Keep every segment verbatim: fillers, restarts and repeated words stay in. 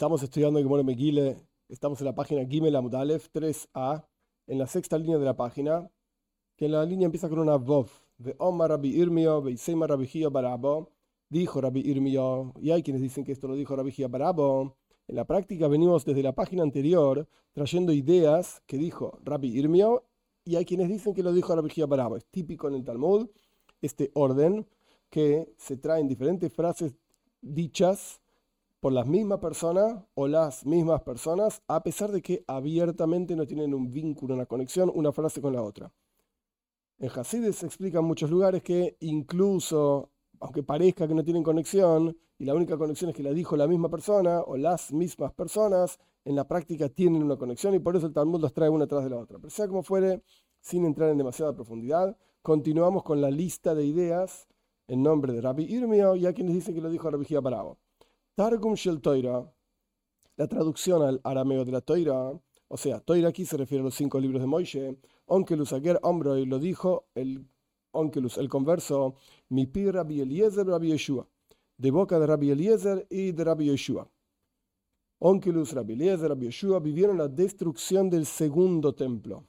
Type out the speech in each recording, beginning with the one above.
Estamos estudiando Gemara Megillah, estamos en la página Gimel Amud Aleph tres a, en la sexta línea de la página, que en la línea empieza con una Vov. De Omar Rabbi Irmio, Beisema Rabbi Hia Barabo, dijo Rabbi Irmio, y hay quienes dicen que esto lo dijo Rabbi Hia Barabo. En la práctica venimos desde la página anterior trayendo ideas que dijo Rabbi Irmio, y hay quienes dicen que lo dijo Rabbi Hia Barabo. Es típico en el Talmud este orden que se traen diferentes frases dichas por la misma persona o las mismas personas, a pesar de que abiertamente no tienen un vínculo, una conexión, una frase con la otra. En Hasidus se explica en muchos lugares que incluso, aunque parezca que no tienen conexión, y la única conexión es que la dijo la misma persona o las mismas personas, en la práctica tienen una conexión y por eso el Talmud los trae una tras de la otra. Pero sea como fuere, sin entrar en demasiada profundidad, continuamos con la lista de ideas en nombre de Rabbi Irmio, y hay quienes dicen que lo dijo Rabbi Hia Barabo. Targum Shel Toira, la traducción al arameo de la Toira, o sea, Toira aquí se refiere a los cinco libros de Moishe. Onkelus Ager Omroi lo dijo el Onkelus, el converso, mi pi Rabbi Eliezer, Rabbi Yeshua, de boca de Rabbi Eliezer y de Rabbi Yeshua. Onkelus, Rabbi Eliezer, Rabbi Yeshua vivieron la destrucción del segundo templo.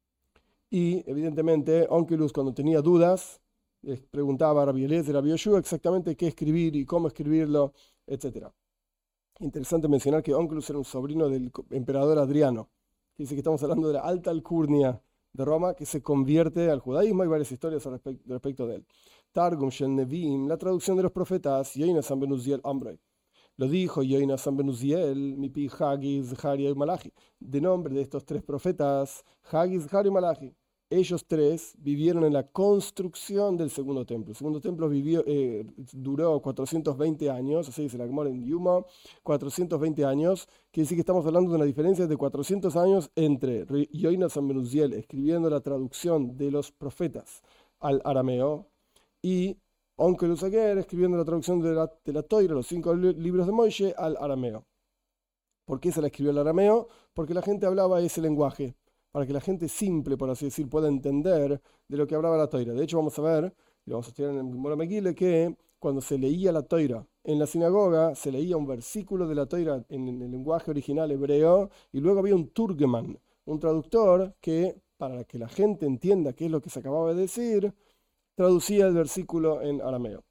Y evidentemente Onkelus, cuando tenía dudas, les preguntaba a Rabbi Eliezer, Rabbi Yeshua exactamente qué escribir y cómo escribirlo, etcétera. Interesante mencionar que Onkelus era un sobrino del emperador Adriano, que dice que estamos hablando de la alta alcurnia de Roma, que se convierte al judaísmo. Hay varias historias al respecto, respecto de él. Targum Shel Nevim, la traducción de los profetas, Yoinasan ben Uziel Ambrei. Lo dijo Yoinasan ben Uziel, mi pi Hagi, Zaharia y Malachi, de nombre de estos tres profetas, Hagi, Zaharia y Malachi. Ellos tres vivieron en la construcción del segundo templo. El segundo templo vivió, eh, duró cuatrocientos veinte años, así dice la Gemara en Yuma, cuatrocientos veinte años. Quiere decir que estamos hablando de una diferencia de cuatrocientos años entre Yoinasan ben Uziel escribiendo la traducción de los profetas al arameo y Onkelus Ager escribiendo la traducción de la, de la Toira, los cinco libros de Moishe, al arameo. ¿Por qué se la escribió al arameo? Porque la gente hablaba ese lenguaje, para que la gente simple, por así decir, pueda entender de lo que hablaba la Toira. De hecho, vamos a ver, y vamos a estudiar en el Gemara Megillah, que cuando se leía la Toira en la sinagoga, se leía un versículo de la Toira en el lenguaje original hebreo, y luego había un turgeman, un traductor que, para que la gente entienda qué es lo que se acababa de decir, traducía el versículo en arameo.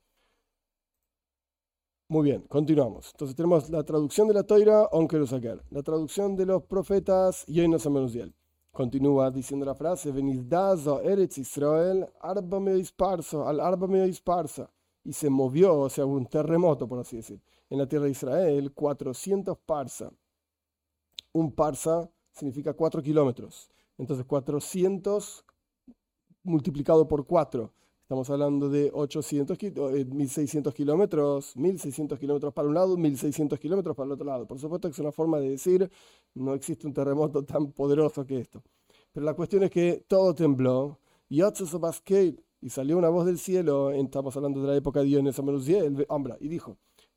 Muy bien, continuamos. Entonces tenemos la traducción de la Toira, Onkelus Ager, la traducción de los profetas, Yoinasan ben Uziel. Continúa diciendo la frase, Venizdazo Eretz Israel, arba meo isparso, al arba meo isparsa. Y se movió, o sea, un terremoto, por así decir, en la tierra de Israel, cuatrocientos parsa. Un parsa significa cuatro kilómetros. Entonces, cuatrocientos multiplicado por cuatro. Estamos hablando de ochocientos, mil seiscientos kilómetros, mil seiscientos kilómetros para un lado, mil seiscientos kilómetros para el otro lado. Por supuesto que es una forma de decir, no existe un terremoto tan poderoso que esto. Pero la cuestión es que todo tembló, y salió una voz del cielo, estamos hablando de la época de Yoinasan ben Uziel, y dijo,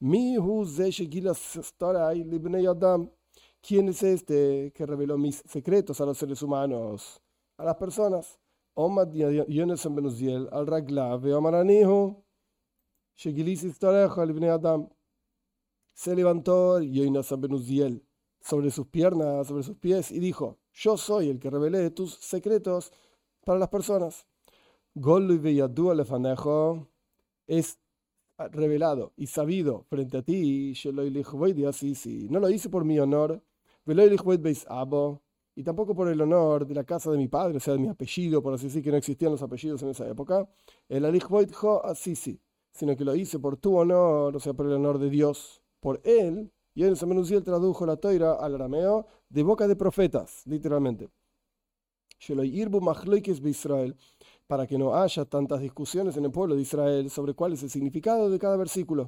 ¿quién es este que reveló mis secretos a los seres humanos, a las personas? Omad Yoinasan ben Uziel al Ragla veomaranihu Shegilisi Starejo al Ibnei Adam. Se levantó Yoinasan ben Uziel sobre sus piernas, sobre sus pies, y dijo: Yo soy el que revelé tus secretos para las personas. Golui veyadu alefanejo, es revelado y sabido frente a ti. No lo hice por mi honor. Veloi lichvoid beis abo. Y tampoco por el honor de la casa de mi padre, o sea, de mi apellido, por así decir, que no existían los apellidos en esa época, el alichvoitjo asisi, sino que lo hice por tu honor, o sea, por el honor de Dios, por él. Y Yoinasan ben Uziel tradujo la Toira al arameo de boca de profetas, literalmente. Para que no haya tantas discusiones en el pueblo de Israel sobre cuál es el significado de cada versículo.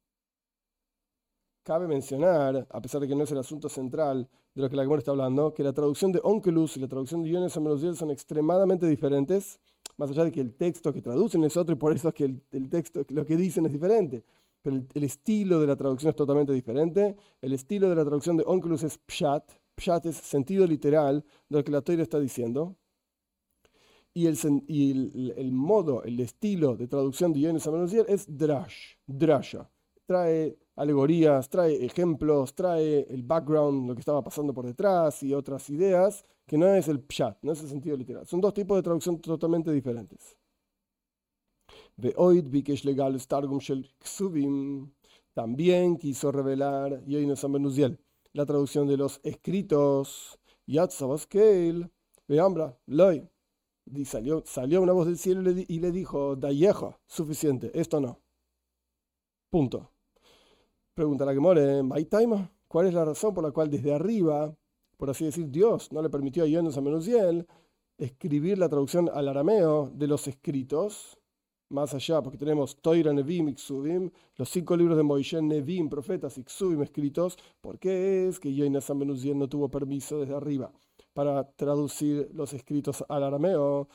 Cabe mencionar, a pesar de que no es el asunto central de lo que la Gemara está hablando, que la traducción de Onkelus y la traducción de Yoinasan ben Uziel son extremadamente diferentes, más allá de que el texto que traducen es otro y por eso es que el, el texto, lo que dicen es diferente. Pero el, el estilo de la traducción es totalmente diferente. El estilo de la traducción de Onkelus es pshat. Pshat es sentido literal de lo que la Toira está diciendo. Y, el, y el, el modo, el estilo de traducción de Yoinasan ben Uziel es drash, drasha. Trae alegorías, trae ejemplos, trae el background, lo que estaba pasando por detrás y otras ideas, que no es el pshat, no es el sentido literal. Son dos tipos de traducción totalmente diferentes. Ve'oid bikesh legales targum shel ksuvim. También quiso revelar Yoines Ambenuziel la traducción de los escritos. Yatzavaskeil, veambra, loy. Y salió, salió una voz del cielo y le, y le dijo, Dayejo, suficiente, esto no. Punto. Pregunta la que more, Maitaima, ¿cuál es la razón por la cual desde arriba, por así decir, Dios no le permitió a Yoines Ambenuziel escribir la traducción al arameo de los escritos? Más allá, porque tenemos Toira, Nevim y Ksuvim, los cinco libros de Moisés, Nevim, profetas y Ksuvim escritos. ¿Por qué es que Yoines Ambenuziel no tuvo permiso desde arriba para traducir los escritos al arameo?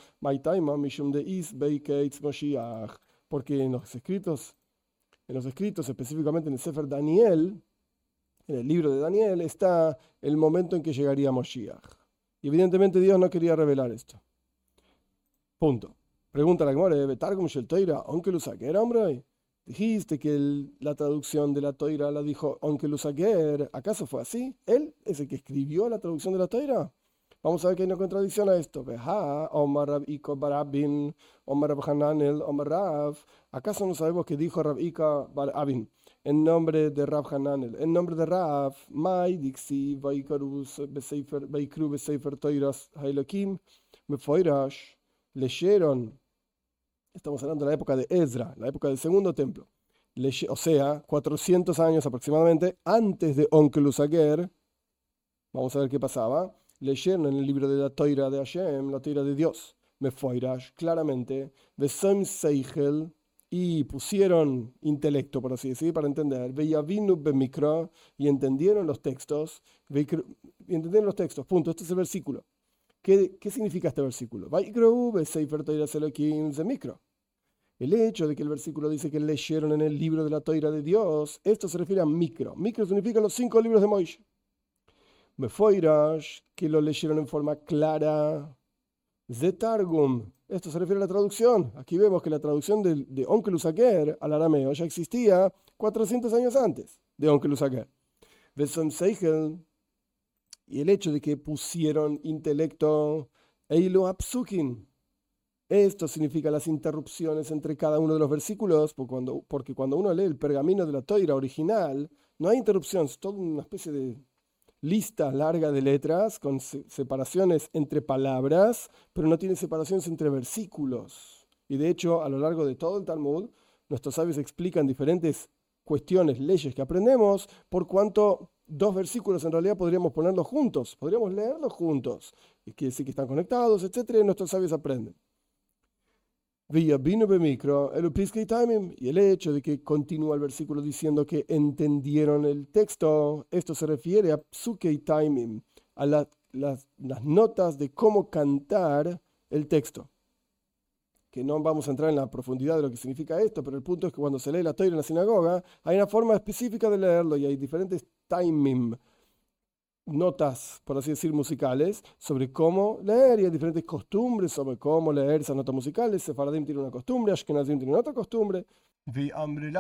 Porque en los escritos, en los escritos, específicamente en el Sefer Daniel, en el libro de Daniel, está el momento en que llegaría Moshiach. Y evidentemente Dios no quería revelar esto. Punto. Pregunta la Gemara, ¿Betargum shel Toira, Onkel Usager, hombre? Dijiste que el, la traducción de la Toira la dijo Onkel Usager. ¿Acaso fue así? ¿Él es el que escribió la traducción de la Toira? Vamos a ver que hay una contradicción a esto. Veja, Omar Rab Iko Barabin, Omar Rab Hananel, Omar Rav. ¿Acaso no sabemos qué dijo Rab Iko Barabin en nombre de Rab Hananel? En nombre de Rav, Mai Dixi, Vaikru Beseifer Toiras Hailokim, Mefoirash. Leyeron, estamos hablando de la época de Ezra, la época del segundo templo, Leye, o sea, cuatrocientos años aproximadamente antes de Onkel Usager. Vamos a ver qué pasaba. Leyeron en el libro de la Toira de Hashem, la Toira de Dios, Mefoirash, claramente, Besem Seichel, y pusieron intelecto, por así decir, para entender, Veyavinu Bemikra, y entendieron los textos, y entendieron los textos, punto, este es el versículo. ¿Qué, ¿Qué significa este versículo? El hecho de que el versículo dice que leyeron en el libro de la Toira de Dios, esto se refiere a micro. Micro significa los cinco libros de Moisés. Mefoirash, que lo leyeron en forma clara. Zetargum, esto se refiere a la traducción. Aquí vemos que la traducción de, de Onkel Usager al arameo ya existía cuatrocientos años antes de Onkel Usager. Vesem Seichel, y el hecho de que pusieron intelecto, Eilu Apsukin, esto significa las interrupciones entre cada uno de los versículos, porque cuando, porque cuando uno lee el pergamino de la Toira original, no hay interrupción, es toda una especie de lista larga de letras con se separaciones entre palabras, pero no tiene separaciones entre versículos. Y de hecho, a lo largo de todo el Talmud, nuestros sabios explican diferentes cuestiones, leyes que aprendemos, por cuanto dos versículos en realidad podríamos ponerlos juntos, podríamos leerlos juntos. Y quiere decir que están conectados, etcétera, y nuestros sabios aprenden. Y el hecho de que continúa el versículo diciendo que entendieron el texto, esto se refiere a psukei taimim, a la, las, las notas de cómo cantar el texto. Que no vamos a entrar en la profundidad de lo que significa esto, pero el punto es que cuando se lee la Toira en la sinagoga, hay una forma específica de leerlo y hay diferentes taimim, notas, por así decir, musicales, sobre cómo leer, y hay diferentes costumbres sobre cómo leer esas notas musicales. Sefaradim tiene una costumbre, Ashkenazim tiene otra costumbre. Y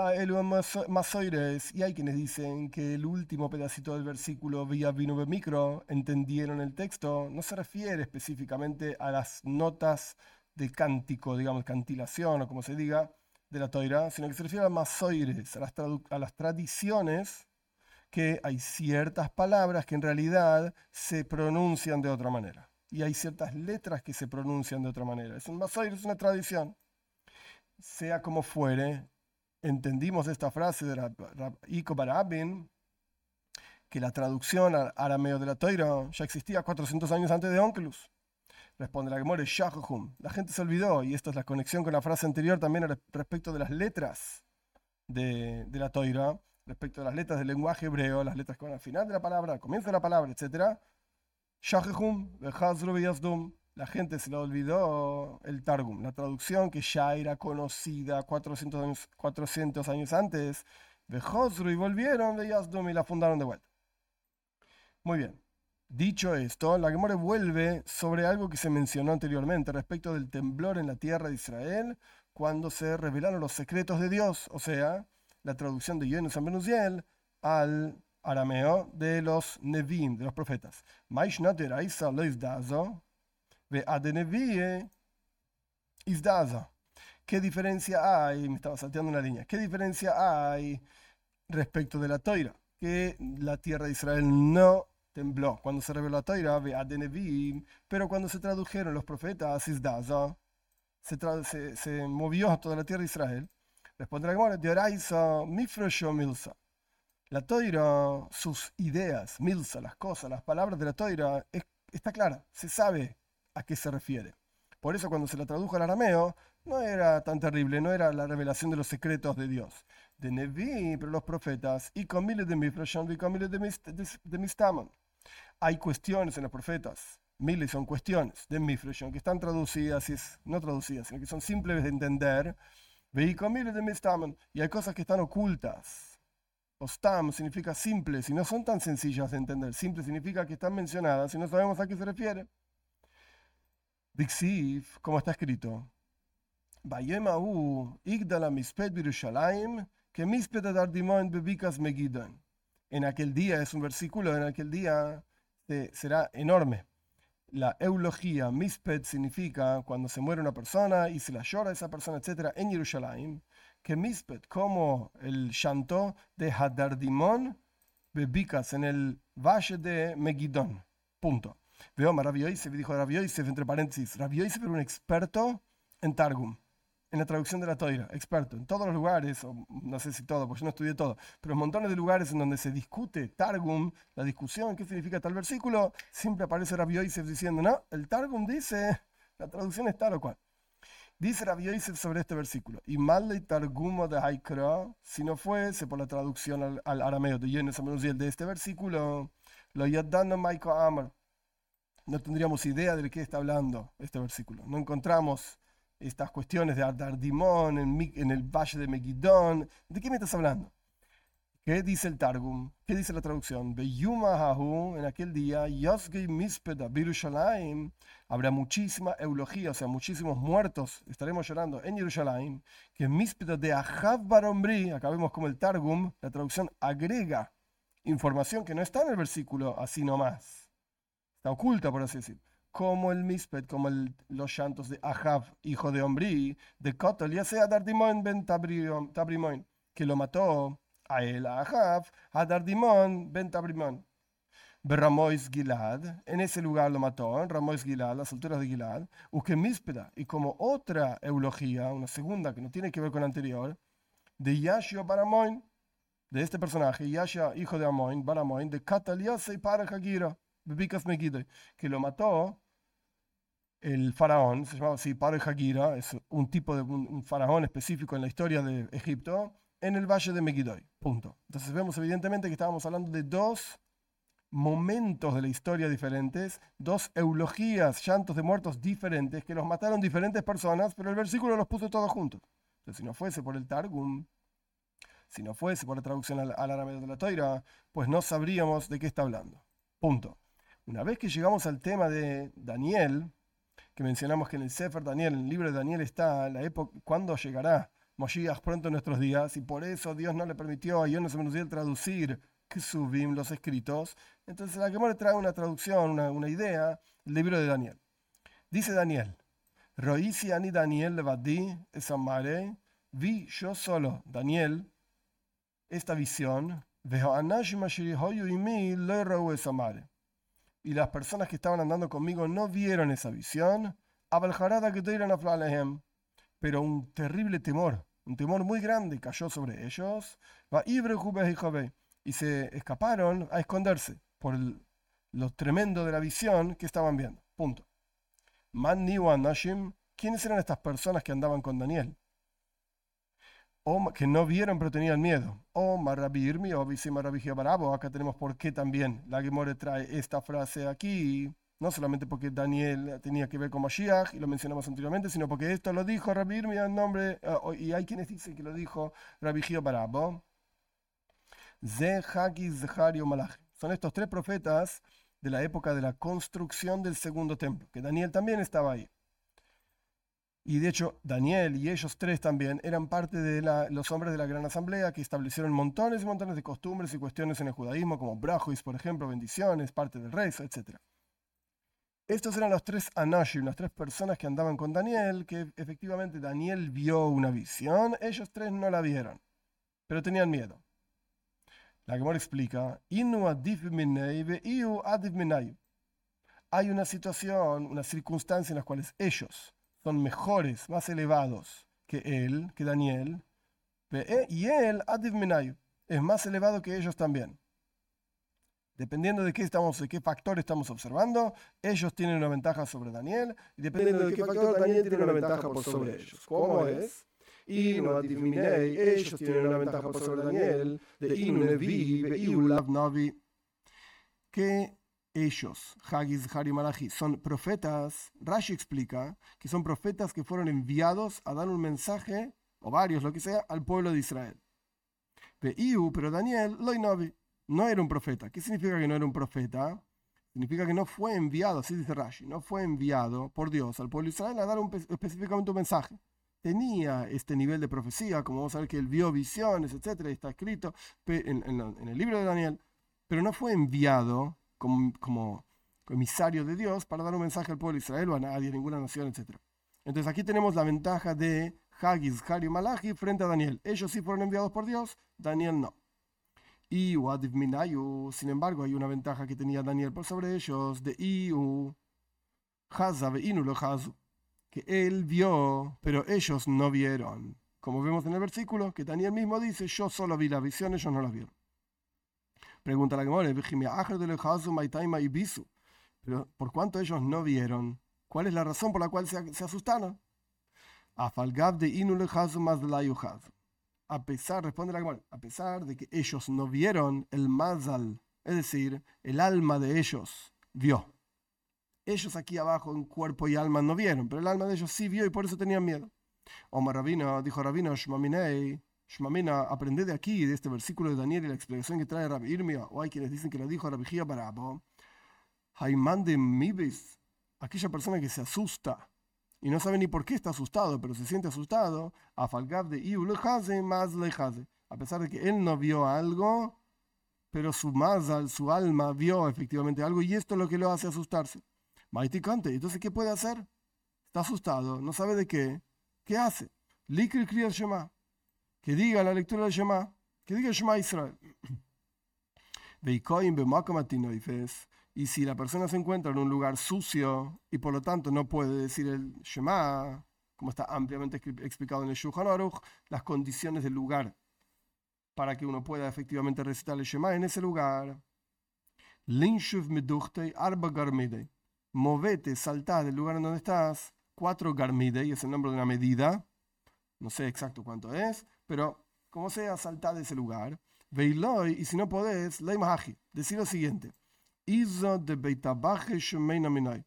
hay quienes dicen que el último pedacito del versículo, Via vino micro, entendieron el texto, no se refiere específicamente a las notas de cántico, digamos, cantilación o como se diga, de la Toira, sino que se refiere a masoires, a las, a las tradiciones, que hay ciertas palabras que en realidad se pronuncian de otra manera. Y hay ciertas letras que se pronuncian de otra manera. Es un masoir, es una tradición. Sea como fuere, entendimos esta frase de Rab Iko Barabin, que la traducción al arameo de la Toira ya existía cuatrocientos años antes de Onkelus. Responde la Gemara, Shahum. La gente se olvidó, y esta es la conexión con la frase anterior también respecto de las letras de, de la Toira, respecto a las letras del lenguaje hebreo, las letras que van al final de la palabra, al comienzo de la palabra, etcétera. Shahum, Behazru Beyazdum. La gente se le olvidó el Targum, la traducción que ya era conocida cuatrocientos años, cuatrocientos años antes. Behazru, y volvieron Beyazdum y la fundaron de vuelta. Muy bien. Dicho esto, la Gemara vuelve sobre algo que se mencionó anteriormente respecto del temblor en la tierra de Israel cuando se revelaron los secretos de Dios, o sea, la traducción de Yohanan Ben Uziel al arameo de los Nevim, de los profetas. ¿Qué diferencia hay? Me estaba salteando una línea. ¿Qué diferencia hay respecto de la Toira? Que la tierra de Israel no tembló cuando se reveló la Toira, pero cuando se tradujeron los profetas, Izdaza, se, se, se movió toda la tierra de Israel. Responde la Gemara, Deoraisa, Mifresho, Milsa. La Toira, sus ideas, Milsa, las cosas, las palabras de la Toira, es, está clara, se sabe a qué se refiere. Por eso cuando se la tradujo al arameo, no era tan terrible, no era la revelación de los secretos de Dios. De Nevi, pero los profetas, y con miles de Mifreshon, y con miles de Mistamon. Hay cuestiones en los profetas, miles son cuestiones de Mifreshon, que están traducidas, y es, no traducidas, sino que son simples de entender. Y con miles de Mistamon, y hay cosas que están ocultas. Ostam significa simples y no son tan sencillas de entender. Simple significa que están mencionadas y no sabemos a qué se refiere. Dixiv, como está escrito. En aquel día, es un versículo, en aquel día eh, será enorme. La eulogía, misped, significa cuando se muere una persona y se la llora a esa persona, etcétera, en Jerusalén, que misped, como el llanto de Hadardimón, bebicas, en el valle de Megidón. Punto. Veo a Rabbi Yosef, dijo Rabbi Yosef, entre paréntesis, Rabbi Yosef era un experto en Targum, en la traducción de la Toira, experto en todos los lugares, o no sé si todo, porque yo no estudié todo, pero montones de lugares en donde se discute Targum, la discusión, qué significa tal versículo, siempre aparece Rabbi Yosef diciendo, no, el Targum dice, la traducción es tal o cual. Dice Rabbi Yosef sobre este versículo, y mal Targumo de Haikra, si no fuese por la traducción al, al arameo de Yohanan Ben Uziel de este versículo, lo yadano Maiko Amar, no tendríamos idea de qué está hablando este versículo. No encontramos estas cuestiones de Ardardimón en, en el valle de Megidón. ¿De qué me estás hablando? ¿Qué dice el Targum? ¿Qué dice la traducción? En aquel día, habrá muchísima eulogía, o sea, muchísimos muertos, estaremos llorando en Jerusalén, que Mispeda de Ahav Barombri, acá vemos como el Targum, la traducción agrega información que no está en el versículo así nomás. Está oculta, por así decir. Como el Misped, como el, los llantos de Ahav, hijo de Omri, de Kotel, ya sea Dardimón ben Tabrimón, que lo mató a él, a Ahav, a Dardimón ben Tabrimón. Ramois Gilad, en ese lugar lo mató, en Ramois Gilad, las alturas de Gilad, Uke Mispeda, y como otra eulogía, una segunda que no tiene que ver con la anterior, de Yashio Baramoin, de este personaje, Yashia, hijo de Amoin, Baramoin, de Katal Yasei para Hagira, que lo mató el faraón, se llamaba así, Paro Hagira, es un tipo de un, un faraón específico en la historia de Egipto, en el valle de Megiddo. Punto. Entonces vemos evidentemente que estábamos hablando de dos momentos de la historia diferentes, dos eulogías, llantos de muertos diferentes, que los mataron diferentes personas, pero el versículo los puso todos juntos. Entonces, si no fuese por el Targum, si no fuese por la traducción al, al arameo de la Toira, pues no sabríamos de qué está hablando. Punto. Una vez que llegamos al tema de Daniel, que mencionamos que en el Sefer Daniel, en el libro de Daniel está la época, ¿cuándo llegará Moshiach pronto en nuestros días? Y por eso Dios no le permitió a Yohanan Ben Uziel traducir Kesuvim, los escritos. Entonces la Gemara trae una traducción, una, una idea, el libro de Daniel. Dice Daniel, Roisi ani Daniel levadi esamare, vi yo solo, Daniel, esta visión, vejo anashim ashiri hoyu imi lo reu esamare. Y las personas que estaban andando conmigo no vieron esa visión, pero un terrible temor, un temor muy grande cayó sobre ellos, y se escaparon a esconderse por el, lo tremendo de la visión que estaban viendo. Punto. ¿Quiénes eran estas personas que andaban con Daniel? O que no vieron pero tenían miedo. O Marrabi Irmi o Marrabi Barabo. Acá tenemos por qué también la Gemara trae esta frase aquí. No solamente porque Daniel tenía que ver con Mashiach, y lo mencionamos anteriormente, sino porque esto lo dijo Rabbi Irmi en nombre, uh, y hay quienes dicen que lo dijo Rabbi Barabo. Ze Hagi Zehario Malach. Son estos tres profetas de la época de la construcción del segundo templo, que Daniel también estaba ahí. Y de hecho, Daniel y ellos tres también eran parte de la- los hombres de la Gran Asamblea que establecieron montones y montones de costumbres y cuestiones en el judaísmo, como brajos, por ejemplo, bendiciones, parte del rezo, etcétera. Estos eran los tres Anashim, las tres personas que andaban con Daniel, que efectivamente Daniel vio una visión, ellos tres no la vieron, pero tenían miedo. La Gemara explica, "Inu adif minei veiu adif minayu". Hay una situación, una circunstancia en las cuales ellos son mejores, más elevados que él, que Daniel, ve- y él, adif minayu, es más elevado que ellos también. Dependiendo de qué estamos, de qué factor estamos observando, ellos tienen una ventaja sobre Daniel, y dependiendo de qué factor, Daniel tiene una ventaja por sobre ellos. ¿Cómo es? Y no adivinéis, ellos tienen una ventaja por sobre Daniel, de Inu Nevi, Veiu Lav Navi, que ellos, Hagiz, Hari, Malachi, son profetas. Rashi explica que son profetas que fueron enviados a dar un mensaje, o varios, lo que sea, al pueblo de Israel. Veiu, pero Daniel, Loi Navi, no era un profeta. ¿Qué significa que no era un profeta? Significa que no fue enviado, así dice Rashi, no fue enviado por Dios al pueblo de Israel a dar un, específicamente un mensaje. Tenía este nivel de profecía, como vamos a ver que él vio visiones, etcétera, y está escrito en, en, en el libro de Daniel, pero no fue enviado como, como emisario de Dios para dar un mensaje al pueblo de Israel o a nadie, a ninguna nación, etcétera. Entonces aquí tenemos la ventaja de Hagiz, Hari y Malachi frente a Daniel. Ellos sí fueron enviados por Dios, Daniel no. Y Uadiv Minayu, sin embargo, hay una ventaja que tenía Daniel por sobre ellos, de Iu, Haza Inu lo Hazu, que él vio, pero ellos no vieron. Como vemos en el versículo, que Daniel mismo dice, yo solo vi la visión, ellos no la vieron. Pregunta la Gemara, pero ¿por cuánto ellos no vieron? ¿Cuál es la razón por la cual se, se asustaron? Afalgab de Inu lo Hazu más de la Hazu. A pesar, responde la Gemara, a pesar de que ellos no vieron el mazal, es decir, el alma de ellos vio. Ellos aquí abajo en cuerpo y alma no vieron, pero el alma de ellos sí vio y por eso tenían miedo. Omar Rabino, dijo Rabino, Shmaminei, Shmamina, aprende de aquí, de este versículo de Daniel y la explicación que trae Rabbi Irmia, o hay quienes dicen que lo dijo Rabbi Gia Barabo, Haimande Mibis, aquella persona que se asusta y no sabe ni por qué está asustado, pero se siente asustado, a Falgab de Iu lejaze más lejaze, a pesar de que él no vio algo, pero su mazal, su alma vio efectivamente algo y esto es lo que lo hace asustarse. Maiti Kante, entonces ¿qué puede hacer? Está asustado, no sabe de qué. ¿Qué hace? Likri Kriya Shema, que diga la lectura del Shema, que diga Shema Israel. Veikoim bemakomatinoifes. Y si la persona se encuentra en un lugar sucio y por lo tanto no puede decir el Shema, como está ampliamente explicado en el Shulchan Aruch, las condiciones del lugar para que uno pueda efectivamente recitar el Shema en ese lugar. Linshuv meduchtei arba garmidei. Movete, saltá del lugar en donde estás, cuatro garmidei, es el nombre de una medida, no sé exacto cuánto es, pero como sea, saltá de ese lugar. Veiloi, y si no podés, leimahaji, decir lo siguiente. Izo de beitabaje shemeina minai.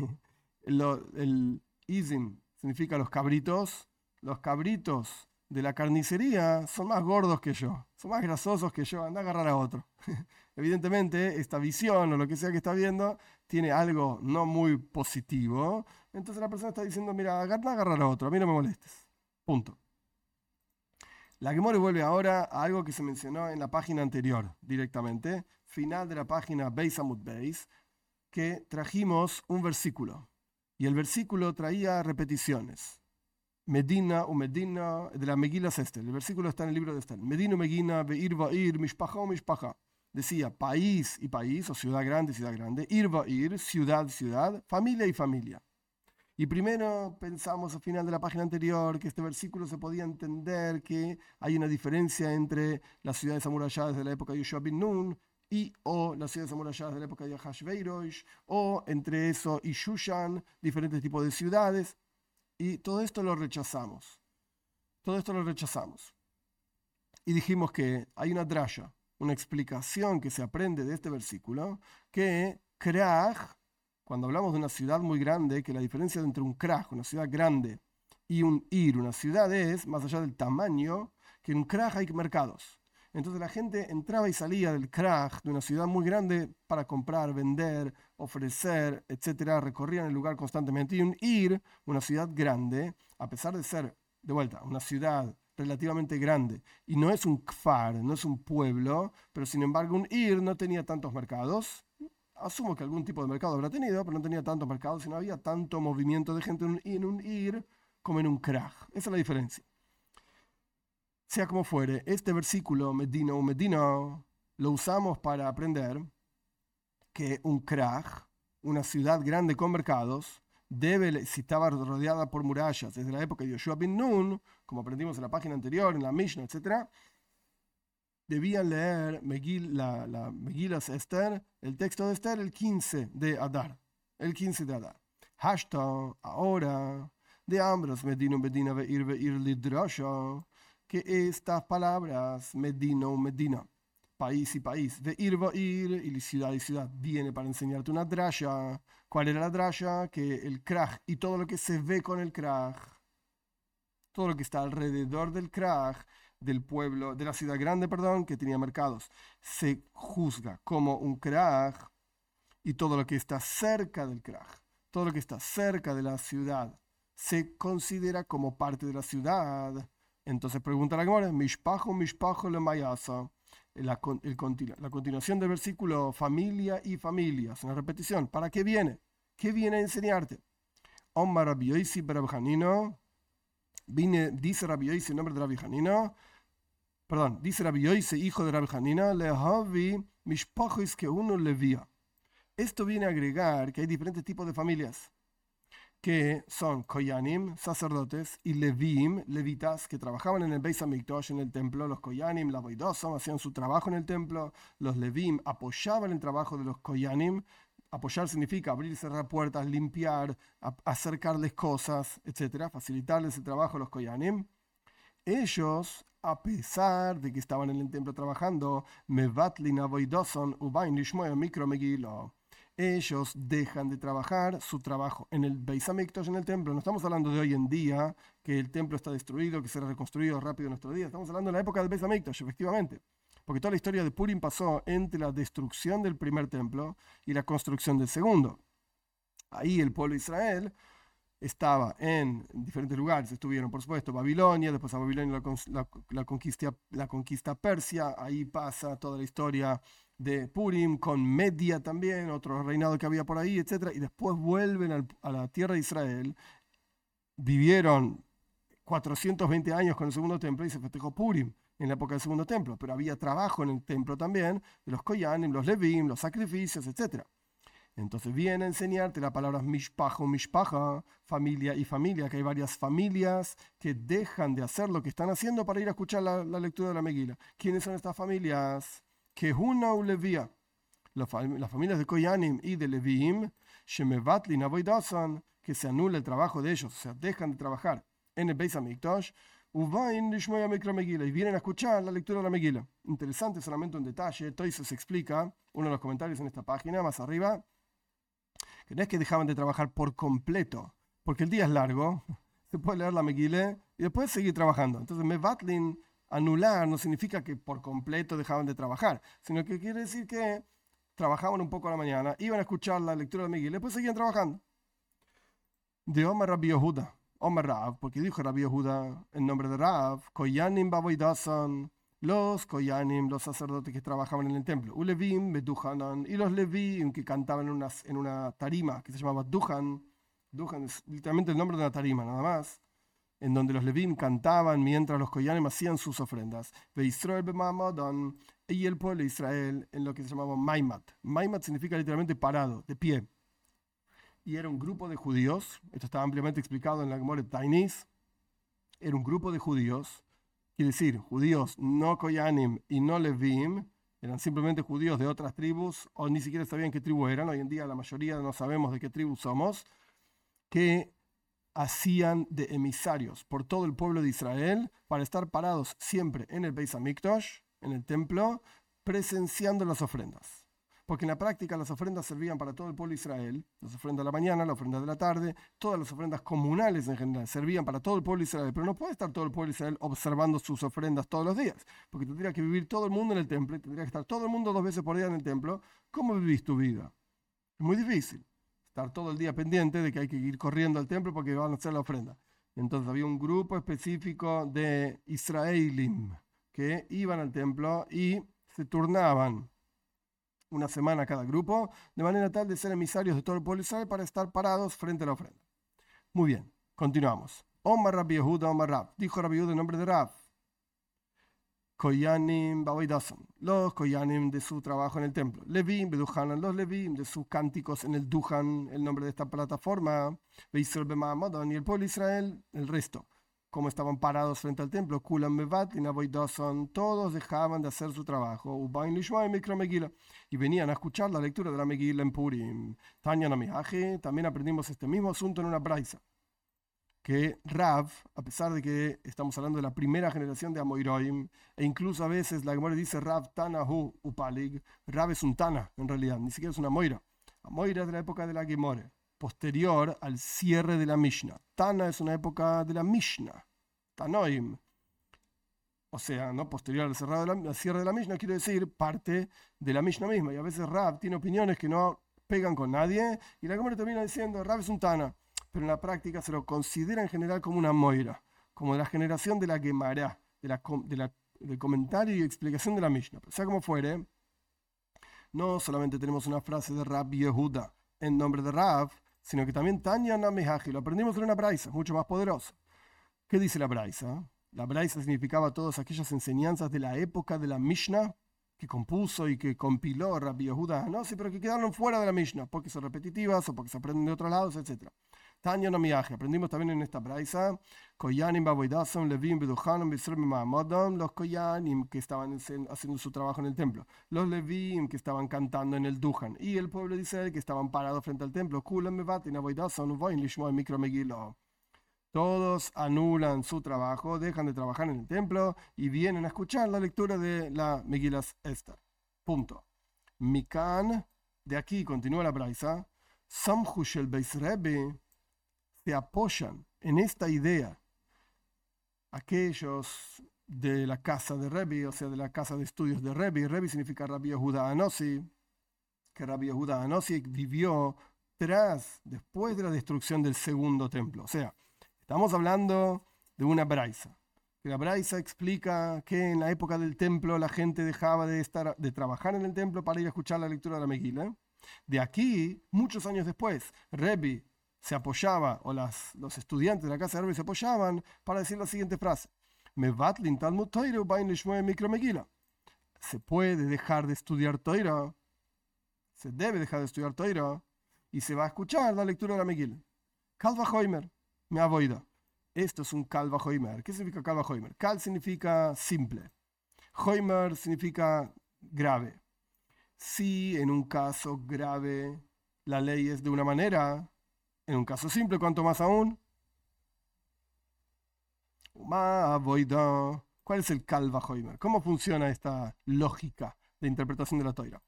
El izin significa los cabritos. Los cabritos de la carnicería son más gordos que yo, son más grasosos que yo. Anda a agarrar a otro. Evidentemente, esta visión o lo que sea que está viendo tiene algo no muy positivo. Entonces la persona está diciendo, mira, anda a agarrar a otro, a mí no me molestes. Punto. La Gemara vuelve ahora a algo que se mencionó en la página anterior, directamente, final de la página Beis Amud Beis, que trajimos un versículo. Y el versículo traía repeticiones. Medina u Medina, de la Megila Estel. El versículo está en el libro de Estel. Medina u Medina, Beir Va'ir, Mishpacha u Mishpacha. Decía país y país, o ciudad grande, ciudad grande. Ir Va'ir, ciudad, ciudad. Familia y familia. Y primero pensamos al final de la página anterior que este versículo se podía entender que hay una diferencia entre las ciudades amuralladas de la época de Yoshua bin Nun y o las ciudades amuralladas de la época de Ahashverosh, o entre eso y Shushan, diferentes tipos de ciudades. Y todo esto lo rechazamos. Todo esto lo rechazamos. Y dijimos que hay una drasha, una explicación que se aprende de este versículo, que Krach, cuando hablamos de una ciudad muy grande, que la diferencia entre un kraj, una ciudad grande, y un ir, una ciudad es, más allá del tamaño, que en un kraj hay mercados. Entonces la gente entraba y salía del Krach, de una ciudad muy grande, para comprar, vender, ofrecer, etcétera. Recorrían el lugar constantemente. Y un Ir, una ciudad grande, a pesar de ser, de vuelta, una ciudad relativamente grande, y no es un kfar, no es un pueblo, pero sin embargo un Ir no tenía tantos mercados. Asumo que algún tipo de mercado habrá tenido, pero no tenía tantos mercados y no había tanto movimiento de gente en un, en un Ir como en un Krach. Esa es la diferencia. Sea como fuere, este versículo, Medina o Medina, lo usamos para aprender que un Krach, una ciudad grande con mercados, debe, si estaba rodeada por murallas desde la época de Yoshua bin Nun, como aprendimos en la página anterior, en la Mishnah, etcétera, debían leer Megil, la, la Megilas Esther, el texto de Esther, el quince de Adar. El quince de Adar. Hashta, ahora, de Ambros, Medino, Medina, Veir, Veir, Lidrasha, que estas palabras, Medino, Medina, país y país, Veir, Veir, y ciudad y ciudad, viene para enseñarte una drasha. ¿Cuál era la drasha? Que el Krach y todo lo que se ve con el Krach, todo lo que está alrededor del Krach, del pueblo, de la ciudad grande, perdón, que tenía mercados, se juzga como un Krach, y todo lo que está cerca del Krach, todo lo que está cerca de la ciudad, se considera como parte de la ciudad. Entonces pregunta la Gemara, Mishpacho, Mishpacho le mayasa. La, el, la continuación del versículo, familia y familia, es una repetición. ¿Para qué viene? ¿Qué viene a enseñarte? Omar Rabbi Yosi Rabbi Hanina, Vine, dice Rabbi Yosi en nombre de Rabbi Hanina, perdón, dice Rabbi Yosi, hijo de Rabbi Hanina, Lehavi Mishpachois que uno levía. Esto viene a agregar que hay diferentes tipos de familias, que son Koyanim, sacerdotes, y Levim, levitas, que trabajaban en el Beis Hamikdash, en el templo. Los Koyanim, la Boidosom, hacían su trabajo en el templo. Los Levim apoyaban el trabajo de los Koyanim. Apoyar significa abrir y cerrar puertas, limpiar, acercarles cosas, etcétera, facilitarles el trabajo a los Koyanim. Ellos, a pesar de que estaban en el templo trabajando, Mevatlin Avoidoson, Ubain Lishmoya Mikro Megilo, ellos dejan de trabajar su trabajo en el Beis Hamikdash, en el templo. No estamos hablando de hoy en día, que el templo está destruido, que será reconstruido rápido en nuestro día. Estamos hablando de la época del Beis Hamikdash, efectivamente. Porque toda la historia de Purim pasó entre la destrucción del primer templo y la construcción del segundo. Ahí el pueblo de Israel estaba en diferentes lugares. Estuvieron, por supuesto, Babilonia, después a Babilonia la, la, la, conquista, la conquista Persia. Ahí pasa toda la historia de Purim, con Media también, otro reinado que había por ahí, etcétera. Y después vuelven al, a la tierra de Israel. Vivieron cuatrocientos veinte años con el segundo templo y se festejó Purim en la época del segundo templo. Pero había trabajo en el templo también, de los Koyanim, los Levim, los sacrificios, etcétera. Entonces viene a enseñarte la palabra mishpacha, mishpacha, familia y familia, que hay varias familias que dejan de hacer lo que están haciendo para ir a escuchar la, la lectura de la Megila. ¿Quiénes son estas familias? Que una u levía, las familias de Koyanim y de Levim, shemevatlin avoidasan, que se anula el trabajo de ellos, o sea, dejan de trabajar en el Beis Hamikdash, uvain lishmoya mikra Megila, y vienen a escuchar la lectura de la Megila. Interesante, solamente un detalle, Toisos se explica, uno de los comentarios en esta página, más arriba, que no es que dejaban de trabajar por completo, porque el día es largo, se puede leer la Megillah y después seguir trabajando. Entonces, mevatlin, anular, no significa que por completo dejaban de trabajar, sino que quiere decir que trabajaban un poco a la mañana, iban a escuchar la lectura de la Megillah y después seguían trabajando. De Omar Rabbi Yehuda, Omar Rav, porque dijo Rabbi Yehuda en nombre de Rav, Koyanim Baboidasan, los Koyanim, los sacerdotes que trabajaban en el templo, Ulevim, Beduhanan, y los Levim que cantaban en una, en una tarima que se llamaba Duhan. Duhan es literalmente el nombre de una tarima, nada más, en donde los Levim cantaban mientras los Koyanim hacían sus ofrendas. Veisrael b'ma'amadan, y el pueblo de Israel en lo que se llamaba Maimat. Maimat significa literalmente parado, de pie. Y era un grupo de judíos, esto está ampliamente explicado en la Gemara Tainis, era un grupo de judíos. Quiere decir, judíos no Koyanim y no Levim, eran simplemente judíos de otras tribus, o ni siquiera sabían qué tribu eran. Hoy en día la mayoría no sabemos de qué tribu somos, que hacían de emisarios por todo el pueblo de Israel para estar parados siempre en el Beis Hamikdash, en el templo, presenciando las ofrendas. Porque en la práctica las ofrendas servían para todo el pueblo de Israel, las ofrendas de la mañana, las ofrendas de la tarde, todas las ofrendas comunales en general servían para todo el pueblo de Israel, pero no puede estar todo el pueblo de Israel observando sus ofrendas todos los días, porque tendría que vivir todo el mundo en el templo, y tendría que estar todo el mundo dos veces por día en el templo. ¿Cómo vivís tu vida? Es muy difícil estar todo el día pendiente de que hay que ir corriendo al templo porque van a hacer la ofrenda. Entonces había un grupo específico de israelim que iban al templo y se turnaban una semana cada grupo, de manera tal de ser emisarios de todo el pueblo de Israel para estar parados frente a la ofrenda. Muy bien, continuamos. Omar Rabbi Yehuda, Omar Rab. Dijo Rabbi Yehuda en nombre de Rab. Koyanim Baboidason. Los Koyanim de su trabajo en el templo. Levim, Beduhanan, los Levim de sus cánticos en el Duhan, el nombre de esta plataforma. Beisrael Bema'amadan y el pueblo de Israel, el resto. Como estaban parados frente al templo, Kulam Mevat y Naboidason, todos dejaban de hacer su trabajo. Ubain Lishma y Mikra Megila. Y venían a escuchar la lectura de la Megila en Purim. Tanya Namihaje, también aprendimos este mismo asunto en una braisa. Que Rav, a pesar de que estamos hablando de la primera generación de Amoiroim, e incluso a veces la Gemara dice Rav Tanahu Upalig, Rav es un Tana, en realidad, ni siquiera es una Moira. Moira es de la época de la Gemara, posterior al cierre de la Mishnah. Tana es una época de la Mishnah, Tanoim. O sea, ¿no? Posterior al, cerrado de la, al cierre de la Mishnah, quiero decir, parte de la Mishnah misma. Y a veces Rav tiene opiniones que no pegan con nadie, y la Gemara termina diciendo Rav es un Tana. Pero en la práctica se lo considera en general como una moira, como de la generación de la Gemara, de la, de la, del comentario y explicación de la Mishnah. Pero sea como fuere, no solamente tenemos una frase de Rabbi Yehuda en nombre de Rav, sino que también Tanya Namehaji, lo aprendimos en una braisa, mucho más poderosa. ¿Qué dice la braisa? La braisa significaba todas aquellas enseñanzas de la época de la Mishnah que compuso y que compiló Rabbi Yehuda, no, sí, pero que quedaron fuera de la Mishnah, porque son repetitivas o porque se aprenden de otros lados, etcétera. Tanya no miaje. Aprendimos también en esta braisa, Koyanim Baboidason, Levim Beduhanan, Bisrem Ma'amadam, los Koyanim que estaban haciendo su trabajo en el templo, los Levim que estaban cantando en el Duhan, y el pueblo de Israel que estaban parados frente al templo, Kulam Mevatin Baboidason, Uvain Lishmoy Mikro Megilo. Todos anulan su trabajo, dejan de trabajar en el templo y vienen a escuchar la lectura de la Megilas Esther. Punto. Mikan, de aquí continúa la braisa, Samhu Shel Beis Rebbe, se apoyan en esta idea aquellos de la casa de Rebbe, o sea, de la casa de estudios de Rebbe. Rebbe significa Rabbi Yehuda Anossi, que Rabbi Yehuda Anossi vivió tras, después de la destrucción del segundo templo. O sea, estamos hablando de una braisa. Que la braisa explica que en la época del templo la gente dejaba de, estar, de trabajar en el templo para ir a escuchar la lectura de la Megilá. De aquí, muchos años después, Rebbe se apoyaba, o las, los estudiantes de la casa de Rebbe se apoyaban para decir la siguiente frase: se puede dejar de estudiar Toira, se debe dejar de estudiar Toira, y se va a escuchar la lectura de la Megilá. Kalva Hoimer, me avoida. Esto es un Kalva Hoimer. ¿Qué significa Kalva Hoimer? Kal significa simple. Hoimer significa grave. Si en un caso grave la ley es de una manera, en un caso simple, ¿cuánto más aún? ¿Cuál es el Kalva Hoimer? ¿Cómo funciona esta lógica de interpretación de la Toira?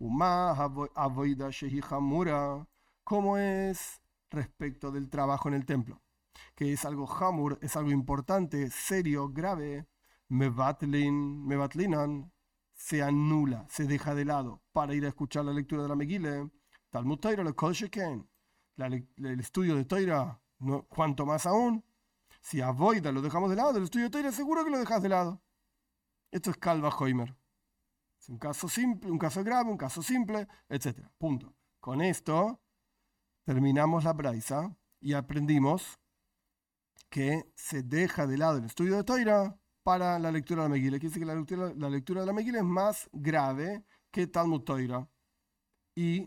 ¿Cómo es respecto del trabajo en el templo? Que es algo hamur, es algo importante, serio, grave. Mevatlin, mevatlinan, se anula, se deja de lado para ir a escuchar la lectura de la Megilá. Talmud Toira, lo kol sheken. El estudio de Toira, ¿no? ¿Cuánto más aún? Si avoida lo dejamos de lado, el estudio de Toira seguro que lo dejas de lado. Esto es Kalva Hoimer. Es un caso simple, un caso grave, un caso simple, etcétera. Punto. Con esto terminamos la braisa y aprendimos que se deja de lado el estudio de Toira para la lectura de la Megilá. Quiere decir que la lectura, la lectura de la Megilá es más grave que Talmud Toira. Y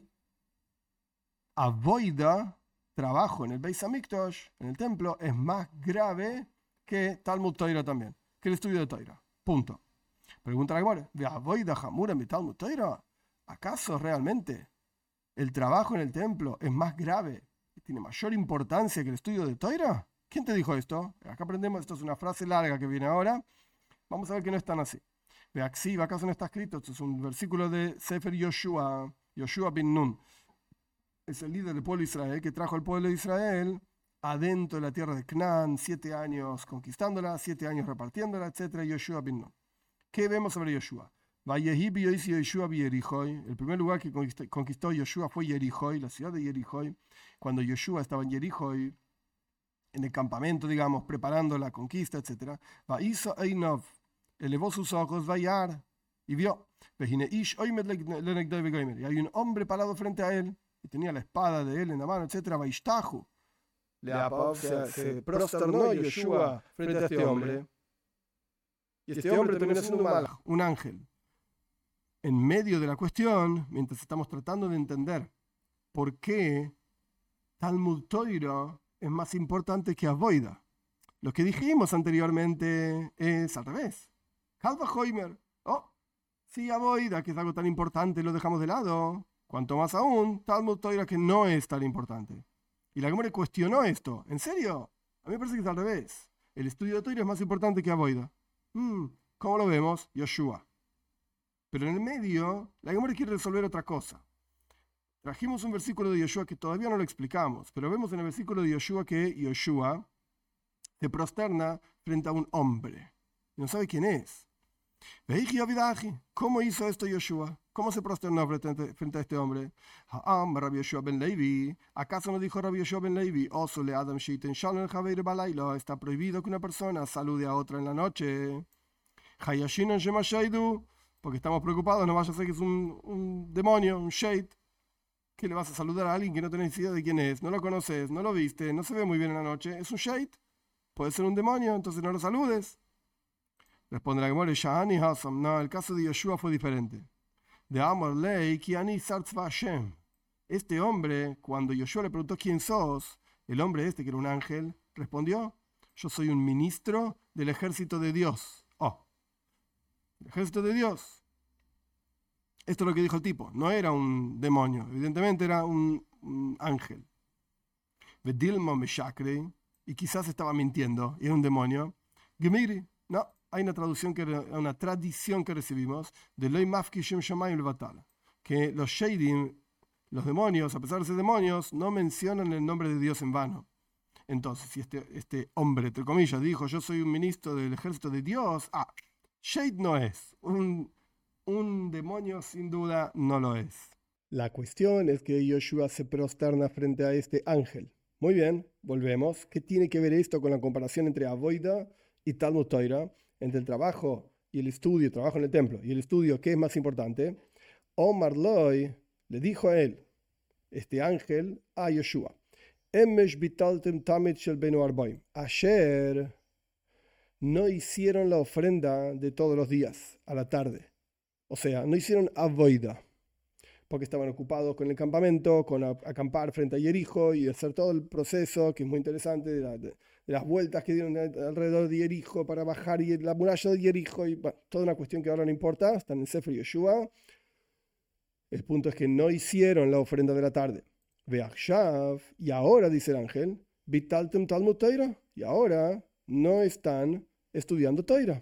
avoida, trabajo en el Beis Hamikdash, en el templo, es más grave que Talmud Toira también, que el estudio de Toira. Punto. Pregunta la Gemara: ¿avoida hamura mi Talmud Toira? ¿Acaso realmente el trabajo en el templo es más grave y tiene mayor importancia que el estudio de Toira? ¿Quién te dijo esto? Acá aprendemos, esto es una frase larga que viene ahora. Vamos a ver que no es tan así. Veaxiv, acaso no está escrito, esto es un versículo de Sefer Yoshua, Yoshua bin Nun es el líder del pueblo de Israel que trajo al pueblo de Israel adentro de la tierra de Canaán, siete años conquistándola, siete años repartiéndola, etcétera. Yoshua bin Nun. ¿Qué vemos sobre Yoshua? El primer lugar que conquistó Yoshua fue Jericho, la ciudad de Jericho. Cuando Yoshua estaba en Jericho, en el campamento, digamos, preparando la conquista, etcétera. Elevó sus ojos, vayar, y vio. Y hay un hombre parado frente a él, y tenía la espada de él en la mano, etcétera. Vaishtahu. Se, se prosternó Yoshua frente a este hombre. Y este hombre terminó siendo un malaj, un ángel. En medio de la cuestión, mientras estamos tratando de entender por qué Talmud Toiro es más importante que Avoida, lo que dijimos anteriormente es al revés. Kalva Hoimer, oh, si Avoida, que es algo tan importante, lo dejamos de lado, cuanto más aún, Talmud Toiro que no es tan importante. Y la Gemara cuestionó esto. ¿En serio? A mí me parece que es al revés. El estudio de Toiro es más importante que Avoida. Hmm, ¿Cómo lo vemos? Yoshua. Pero en el medio, la Gemara quiere resolver otra cosa. Trajimos un versículo de Yoshua que todavía no lo explicamos, pero vemos en el versículo de Yoshua que Yoshua se prosterna frente a un hombre. Y no sabe quién es. ¿Cómo hizo esto Yoshua? ¿Cómo se prosternó frente, frente a este hombre? ¿Acaso no dijo Rabbi Yoshua ben Levi? Está prohibido que una persona salude a otra en la noche. Porque estamos preocupados, no vaya a ser que es un, un demonio, un shade. ¿Qué le vas a saludar a alguien que no tenés idea de quién es? No lo conoces, no lo viste, no se ve muy bien en la noche. Es un shade. Puede ser un demonio, entonces no lo saludes. Responde la Gemara, Shahani Hasam. No, el caso de Yoshua fue diferente. De Amor Lei, Kiani Sartzva Hashem. Este hombre, cuando Yoshua le preguntó quién sos, el hombre este, que era un ángel, respondió: yo soy un ministro del ejército de Dios. Oh, el ejército de Dios. Esto es lo que dijo el tipo. No era un demonio, evidentemente era un, un ángel. Vedilma Meshakre, y quizás estaba mintiendo, y era un demonio. Gemiri, no. Hay una traducción que una tradición que recibimos de Loi Mafki Shem Shamayim Levatal, que los Sheidim, los demonios, a pesar de ser demonios, no mencionan el nombre de Dios en vano. Entonces, si este, este hombre, entre comillas, dijo: yo soy un ministro del ejército de Dios, ah, Sheid no es. Un, un demonio sin duda no lo es. La cuestión es que Yoshua se prosterna frente a este ángel. Muy bien, volvemos. ¿Qué tiene que ver esto con la comparación entre Avoida y Talmud Toira? Entre el trabajo y el estudio, el trabajo en el templo y el estudio, ¿qué es más importante? Omar Loi le dijo a él, este ángel, a Yoshua: ayer no hicieron la ofrenda de todos los días a la tarde. O sea, no hicieron avoida, porque estaban ocupados con el campamento, con acampar frente a Jericho y hacer todo el proceso, que es muy interesante, de, la, de, de las vueltas que dieron alrededor de Jericho para bajar y la muralla de Jericho, y bueno, toda una cuestión que ahora no importa, está en el Sefer Yoshua. El punto es que no hicieron la ofrenda de la tarde. Veachshav, y ahora, dice el ángel, Bitaltem Talmud Toira, y ahora no están estudiando Toira.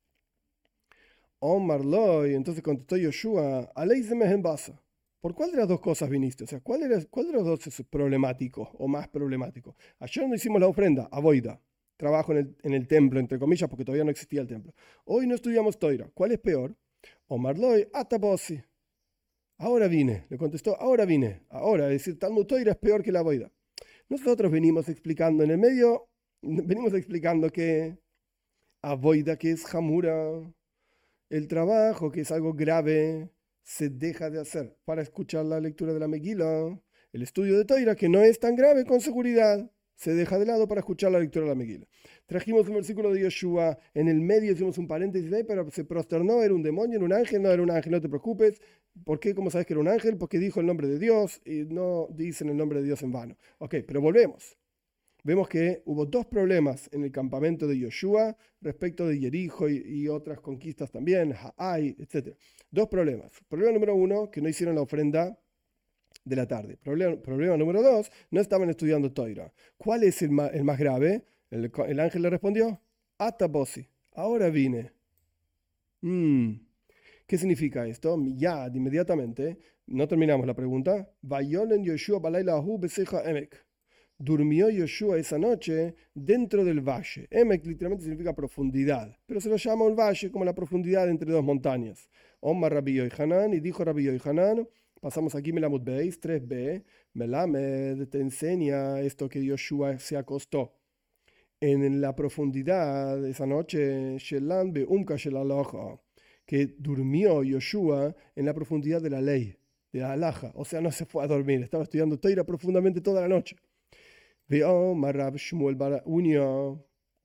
Omar Loy, entonces contestó Yoshua: Aleizemehen basa. ¿Por cuál de las dos cosas viniste? O sea, ¿cuál, era, cuál de los dos es problemático o más problemático? Ayer no hicimos la ofrenda, avoida, trabajo en el, en el templo, entre comillas, porque todavía no existía el templo. Hoy no estudiamos Toira. ¿Cuál es peor? Omar Loy, atabosi. Ahora vine, le contestó, ahora vine. Ahora, es decir, Talmud Toira es peor que la avoida. Nosotros venimos explicando en el medio, venimos explicando que avoida, que es jamura, el trabajo, que es algo grave, se deja de hacer para escuchar la lectura de la Megilá. El estudio de Toira, que no es tan grave, con seguridad, se deja de lado para escuchar la lectura de la Megilá. Trajimos un versículo de Yoshua, en el medio hicimos un paréntesis ahí, pero se prosternó, era un demonio, era un ángel, no era un ángel, no te preocupes. ¿Por qué? ¿Cómo sabes que era un ángel? Porque dijo el nombre de Dios y no dicen el nombre de Dios en vano. Ok, pero volvemos. Vemos que hubo dos problemas en el campamento de Yoshua respecto de Jericho y, y otras conquistas también, Ha'ai, etcétera. Dos problemas. Problema número uno, que no hicieron la ofrenda de la tarde. Problema, problema número dos, no estaban estudiando Toira. ¿Cuál es el más, el más grave? El, el ángel le respondió: Atabosi, ahora vine. Mm. ¿Qué significa esto? Ya, inmediatamente, no terminamos la pregunta. Vayolen Yoshua balayla hu beseja emek. Durmió Yoshua esa noche dentro del valle. Emek literalmente significa profundidad, pero se lo llama un valle como la profundidad entre dos montañas. Omar Rabbi Yohanan, y dijo Rabbi Yohanan, pasamos aquí Melamud Beis, tres b, Melamed te enseña esto que Yoshua se acostó en la profundidad esa noche, Shelan be'umka shelalocha, que durmió Yoshua en la profundidad de la ley, de la halaja, o sea, no se fue a dormir, estaba estudiando Teira profundamente toda la noche. Veo Marab Shmuel Bar Unia.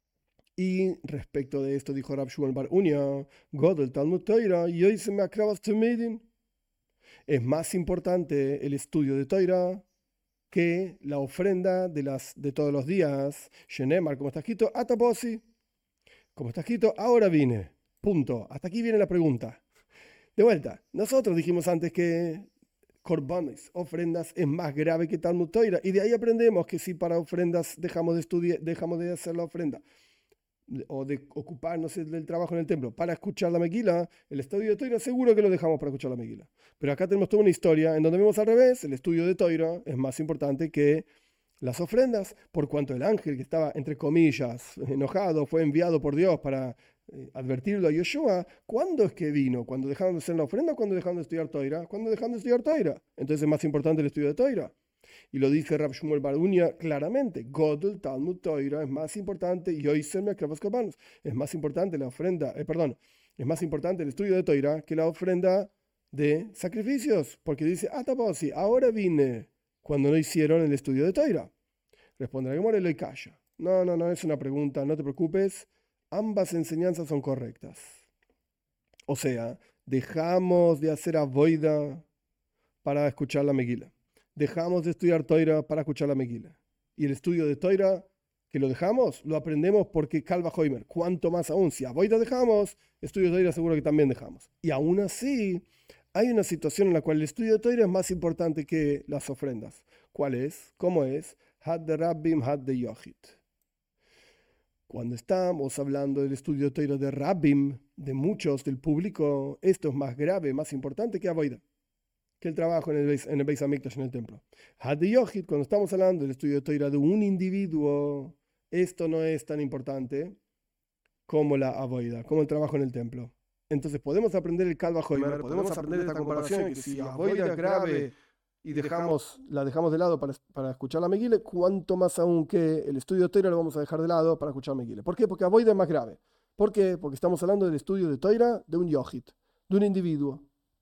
Y respecto de esto dijo Rab Shmuel Bar Unia, Godel Talmud Teira, Yoisem Akrabas Temedin. Es más importante el estudio de Teira que la ofrenda de, las, de todos los días. Shenemar, como está escrito, Ataposi. Como está escrito, ahora vine. Punto. Hasta aquí viene la pregunta. De vuelta, nosotros dijimos antes que Korbanos, ofrendas, es más grave que Talmud Toira. Y de ahí aprendemos que si para ofrendas dejamos de estudiar, dejamos de hacer la ofrenda o de ocuparnos del trabajo en el templo para escuchar la Meguila, el estudio de Toira seguro que lo dejamos para escuchar la Meguila. Pero acá tenemos toda una historia en donde vemos al revés, el estudio de Toira es más importante que las ofrendas, por cuanto el ángel que estaba, entre comillas, enojado, fue enviado por Dios para eh, advertirlo a Yoshua. ¿Cuándo es que vino? ¿Cuando dejaron de hacer la ofrenda o cuando dejaron de estudiar Toira? ¿Cuándo dejaron de estudiar Toira? Entonces es más importante el estudio de Toira. Y lo dice Rab Shmuel Bar Unia claramente. Godel Talmud Toira es más importante. Yoisem Akrabas Korbanos. Es más importante la ofrenda, eh, perdón, es más importante el estudio de Toira que la ofrenda de sacrificios. Porque dice, Ataposi, ahora vine, cuando no hicieron el estudio de Toira. Responde la Gemara y lo calla. No, no, no, es una pregunta, no te preocupes. Ambas enseñanzas son correctas. O sea, dejamos de hacer avoida para escuchar la Meguila. Dejamos de estudiar Toira para escuchar la Meguila. Y el estudio de Toira, que lo dejamos, lo aprendemos porque Calva Hoimer. Cuanto más aún, si avoida dejamos, estudio de Toira seguro que también dejamos. Y aún así, hay una situación en la cual el estudio de Toira es más importante que las ofrendas. ¿Cuál es? ¿Cómo es? Had de Rabbim, had de Yochid. Cuando estamos hablando del estudio de Toira de Rabbim, de muchos del público, esto es más grave, más importante que avoida, que el trabajo en el Beis, en el Beis Hamikdash, en el templo. Had de Yochid, cuando estamos hablando del estudio de Toira de un individuo, esto no es tan importante como la avoida, como el trabajo en el templo. Entonces podemos aprender el Calva Hoimer, podemos aprender esta comparación, que si avoida es grave y dejamos, la dejamos de lado para, para escuchar la Meguile, cuanto más aún que el estudio de Toira lo vamos a dejar de lado para escuchar Meguile. ¿Por qué? Porque avoida es más grave. ¿Por qué? Porque estamos hablando del estudio de Toira de un Yochid, de un individuo.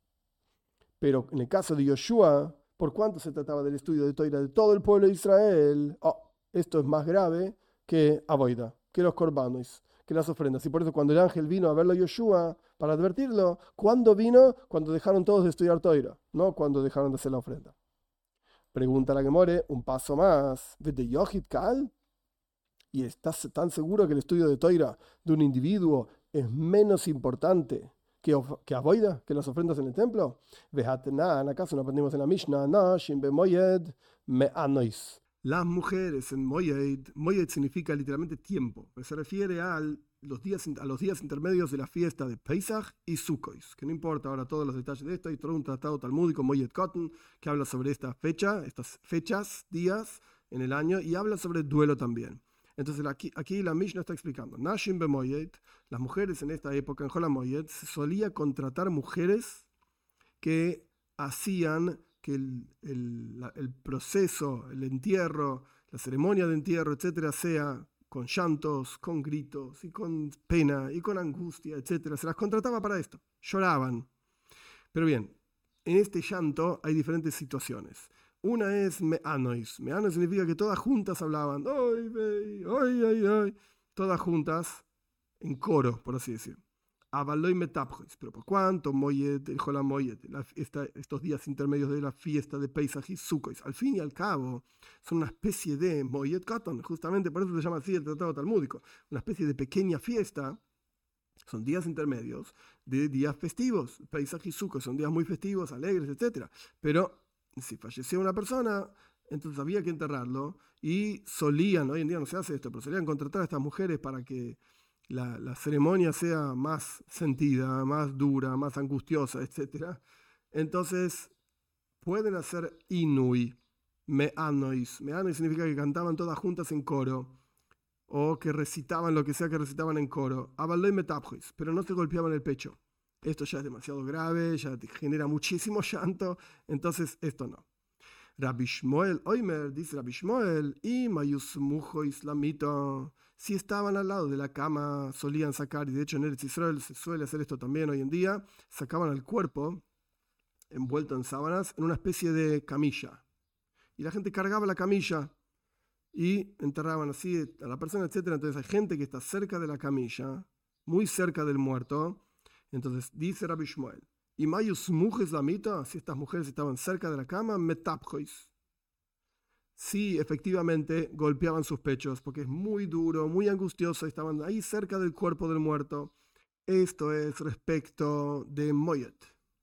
Pero en el caso de Yoshua, ¿por cuánto se trataba del estudio de Toira de todo el pueblo de Israel? Oh, esto es más grave que avoida, que los korbanos, que las ofrendas. Y por eso cuando el ángel vino a verlo a Yoshua para advertirlo, ¿cuándo vino? Cuando dejaron todos de estudiar Toira, no cuando dejaron de hacer la ofrenda. Pregunta la Gemore, un paso más. ¿De Yochid Kal? ¿Y estás tan seguro que el estudio de Toira de un individuo es menos importante que, que avoida, que las ofrendas en el templo? Vehatnan, acaso no aprendimos en la Mishnah, Nashim bemoyed me'anois. Las mujeres en Moyed, Moyed significa literalmente tiempo, se refiere a los, días, a los días intermedios de la fiesta de Pesach y Sukkot, que no importa ahora todos los detalles de esto, hay todo un tratado talmúdico, Moyed Cotton, que habla sobre esta fecha, estas fechas, días en el año, y habla sobre duelo también. Entonces aquí, aquí la Mishnah está explicando, Nashim bemoyed, las mujeres en esta época, en Hol Moyed, se solía contratar mujeres que hacían que el, el, la, el proceso, el entierro, la ceremonia de entierro, etcétera, sea con llantos, con gritos, y con pena, y con angustia, etcétera. Se las contrataba para esto, lloraban. Pero bien, en este llanto hay diferentes situaciones. Una es me'anois. Me'anois significa que todas juntas hablaban, ay, ay, ay, ay, todas juntas, en coro, por así decir. Avaloy metapjois, pero por cuánto Moyed, el Jola Moyed, estos días intermedios de la fiesta de Pesach y Sukkot, al fin y al cabo, son una especie de Moyed Katan, justamente por eso se llama así el tratado talmúdico, una especie de pequeña fiesta, son días intermedios de días festivos. Pesach y Sukkot son días muy festivos, alegres, etcétera. Pero si falleció una persona, entonces había que enterrarlo y solían, hoy en día no se hace esto, pero solían contratar a estas mujeres para que la, la ceremonia sea más sentida, más dura, más angustiosa, etcétera. Entonces pueden hacer inui, me'anois. Me'anois significa que cantaban todas juntas en coro, o que recitaban lo que sea que recitaban en coro. Avaloi metapjois, pero no se golpeaban el pecho. Esto ya es demasiado grave, ya te genera muchísimo llanto, entonces esto no. Rabbi Shmuel Oimer, dice Rabbi Shmuel, y mayusmujo islamito, si estaban al lado de la cama, solían sacar, y de hecho en Eretz Israel se suele hacer esto también hoy en día, sacaban el cuerpo envuelto en sábanas en una especie de camilla. Y la gente cargaba la camilla y enterraban así a la persona, etcétera. Entonces hay gente que está cerca de la camilla, muy cerca del muerto. Entonces dice Rabbi Shmuel, y mayus mujes la mita, si estas mujeres estaban cerca de la cama, metapjois. Sí, efectivamente golpeaban sus pechos, porque es muy duro, muy angustioso, estaban ahí cerca del cuerpo del muerto. Esto es respecto de Moyet.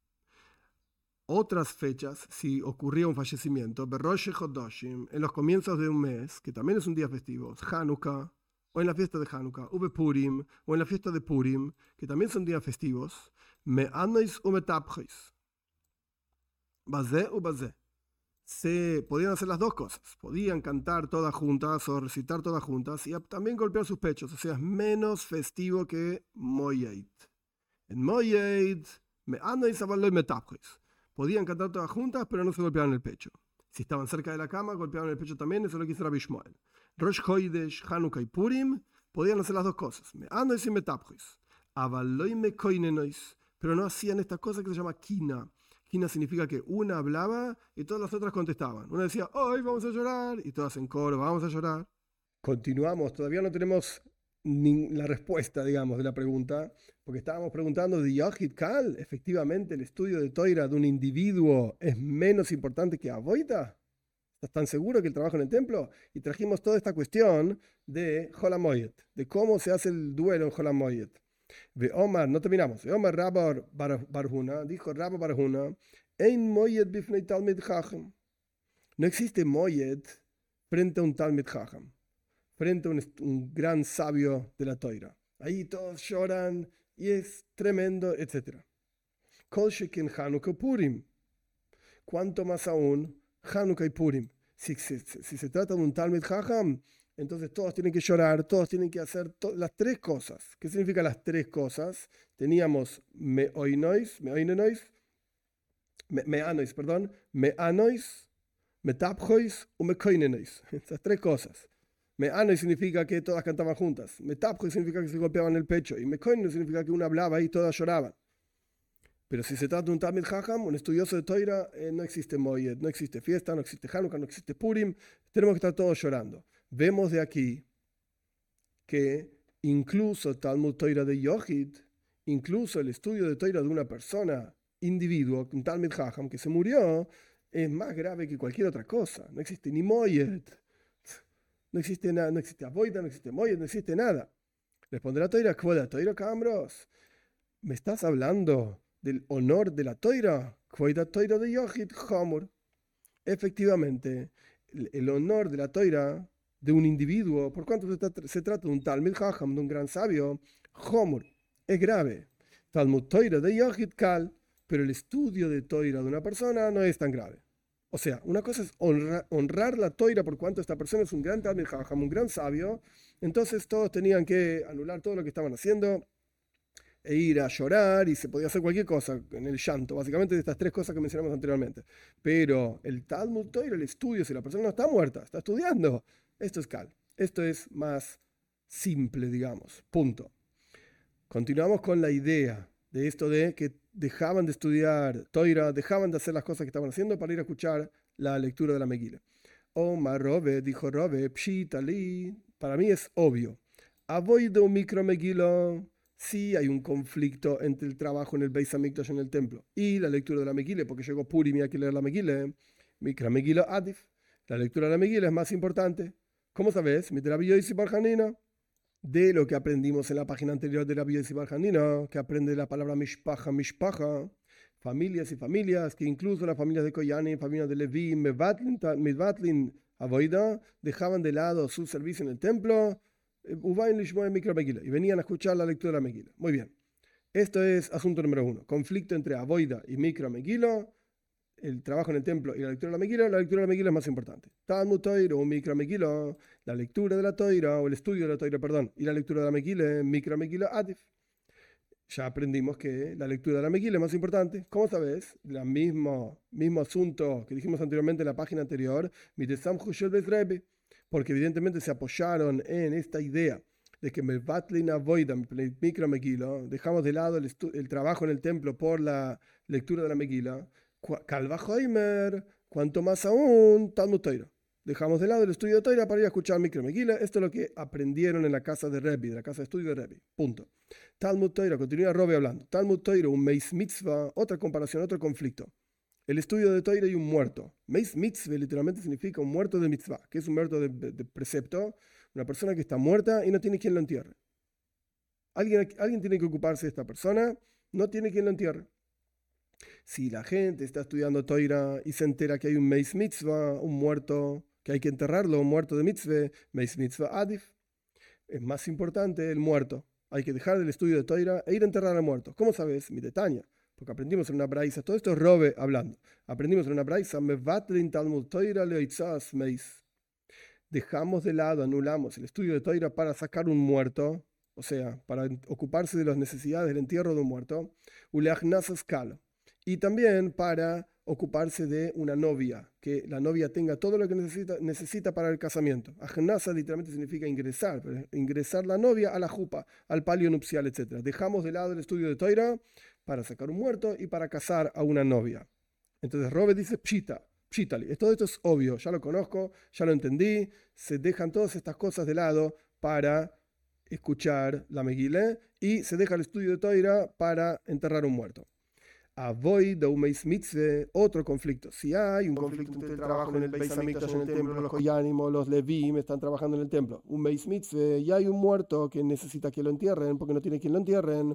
Otras fechas, si ocurría un fallecimiento, Berosh Chodoshim, en los comienzos de un mes, que también es un día festivo, Hanukkah, o en la fiesta de Hanukkah, Ube Purim, o en la fiesta de Purim, que también son días festivos, Me anois u metapjois. Bazé u bazé. Se podían hacer las dos cosas. Podían cantar todas juntas o recitar todas juntas y también golpear sus pechos. O sea, es menos festivo que Moyed. En Moyed, Me anois avaloi metapjois. Podían cantar todas juntas, pero no se golpeaban el pecho. Si estaban cerca de la cama, golpeaban el pecho también, eso lo quiso Rabbi Shmuel. Rosh Chodesh, Hanukkah y Purim, podían hacer las dos cosas. Me anois y metapjois. Avaloi me koinenois. Pero no hacían esta cosa que se llama kina. Kina significa que una hablaba y todas las otras contestaban. Una decía, hoy vamos a llorar, y todas en coro, vamos a llorar. Continuamos, todavía no tenemos ni la respuesta, digamos, de la pregunta, porque estábamos preguntando de Yochid Kal, efectivamente el estudio de Toira de un individuo es menos importante que Avoida. ¿Estás tan seguro que el trabajo en el templo? Y trajimos toda esta cuestión de Hol HaMoed, de cómo se hace el duelo en Hol HaMoed. Ve Omar, no terminamos. Ve Omar Rabba Barhuna, dijo Rabba Barhuna, Ein Moyed bifnei Talmid Chacham. No existe Moyed frente a un Talmid Chacham, frente a un, un gran sabio de la Toira. Ahí todos lloran y es tremendo, etcétera. Kol shekin Hanukkah Purim. Cuanto más aún Hanukkah y Purim. Si, si, si se trata de un Talmid Chacham, entonces todos tienen que llorar, todos tienen que hacer las tres cosas. ¿Qué significa las tres cosas? Teníamos me oinois, me oinenois, me, me anois, perdón, me anois, me tapjois o me koinenois. Esas tres cosas. Me anois significa que todas cantaban juntas. Me tapjois significa que se golpeaban el pecho. Y me koinenois significa que una hablaba y todas lloraban. Pero si se trata de un Talmid Chacham, un estudioso de Toira, eh, no existe Moyed, no existe fiesta, no existe Hanukkah, no existe Purim. Tenemos que estar todos llorando. Vemos de aquí que incluso Talmud Toira de Yochid, incluso el estudio de Toira de una persona, individuo, un Talmid Chacham que se murió, es más grave que cualquier otra cosa. No existe ni Moyed, no existe nada, no existe Avoida, no existe Moyed, no existe nada. Responderá Toira, Kvoda Toira Cambros. ¿Me estás hablando del honor de la Toira? Kvoda Toira de Yochid, Chomor. Efectivamente, el, el honor de la Toira de un individuo, por cuanto se, tra- se trata de un Talmid Chacham, de un gran sabio, Chomor, es grave. Talmud Toira de Yochid Kal, pero el estudio de Toira de una persona no es tan grave. O sea, una cosa es honra, honrar la Toira por cuanto esta persona es un gran Talmid Chacham, un gran sabio, entonces todos tenían que anular todo lo que estaban haciendo e ir a llorar y se podía hacer cualquier cosa en el llanto, básicamente de estas tres cosas que mencionamos anteriormente. Pero el Talmud Toira, el estudio, si la persona no está muerta, está estudiando, esto es Kal. Esto es más simple, digamos. Punto. Continuamos con la idea de esto de que dejaban de estudiar Toira, dejaban de hacer las cosas que estaban haciendo para ir a escuchar la lectura de la Megila. Omar Robe, dijo Robe, Pshitali, para mí es obvio. Avoido micro Megila. Sí hay un conflicto entre el trabajo en el Beis Hamikdash en el templo y la lectura de la Megila, porque llegó Purim y hay que leer la Megila. Mikra Megila Adif. La lectura de la Megila es más importante. ¿Cómo sabes? Mi Rabbi Yosi Bar Hanina. De lo que aprendimos en la página anterior de Rabbi Yosi Bar Hanina, que aprende la palabra Mishpacha, Mishpacha, familias y familias, que incluso las familias de Koyanim, familias de Levi, Mevatlin, Avoida, dejaban de lado su servicio en el templo Uvain lishmoe mikra Megillah, y venían a escuchar la lectura de la Megillah. Muy bien. Esto es asunto número uno. Conflicto entre Avoida y Mikra Megillah. El trabajo en el templo y la lectura de la Megillah. La lectura de la Megillah es más importante. Talmud Toira o Mikra Megillah. La lectura de la Toira, o el estudio de la Toira, perdón, y la lectura de la Megillah, Mikra Megillah Adif. Ya aprendimos que la lectura de la Megillah es más importante. ¿Cómo sabes? El mismo, mismo asunto que dijimos anteriormente en la página anterior. Porque evidentemente se apoyaron en esta idea de que Mikra Megillah, dejamos de lado el, el trabajo en el templo por la lectura de la Megillah. Kalva Hoimer, cuanto más aún, Talmud Toira. Dejamos de lado el estudio de Toira para ir a escuchar Mikra Megillah. Esto es lo que aprendieron en la casa de Rebbe, de la casa de estudio de Rebbe. Punto. Talmud Toira, continúa Rebbe hablando. Talmud Toira, un Meis Mitzvah, otra comparación, otro conflicto. El estudio de Toira y un muerto. Meis Mitzvah literalmente significa un muerto de mitzvah, que es un muerto de, de, de precepto, una persona que está muerta y no tiene quien lo entierre. Alguien, alguien tiene que ocuparse de esta persona, no tiene quien lo entierre. Si la gente está estudiando Toira y se entera que hay un Meis Mitzvah, un muerto, que hay que enterrarlo, un muerto de mitzvah, Meis Mitzvah Adif, es más importante el muerto. Hay que dejar el estudio de Toira e ir a enterrar al muerto. ¿Cómo sabes? Mi detaña. Porque aprendimos en una braisa, todo esto es Robe hablando. Aprendimos en una braisa, Mevatlin Talmud Toira Leoitzas Meis. Dejamos de lado, anulamos el estudio de Toira para sacar un muerto, o sea, para ocuparse de las necesidades del entierro de un muerto, Uleachnasas Kalo. Y también para ocuparse de una novia, que la novia tenga todo lo que necesita, necesita para el casamiento. Ajnasa literalmente significa ingresar, ingresar la novia a la jupa, al palio nupcial, etcétera. Dejamos de lado el estudio de Toira para sacar un muerto y para casar a una novia. Entonces Robe dice pshita, pshitali. Todo esto es obvio, ya lo conozco, ya lo entendí. Se dejan todas estas cosas de lado para escuchar la Megillah y se deja el estudio de Toira para enterrar un muerto. Avoid o Meis Mitzvah, otro conflicto. Si hay un conflicto entre el trabajo en el Beis Hamikdash, en el templo, los Koyanim o los Levim están trabajando en el templo, un Meis Mitzvah, y hay un muerto que necesita que lo entierren porque no tiene quien lo entierren,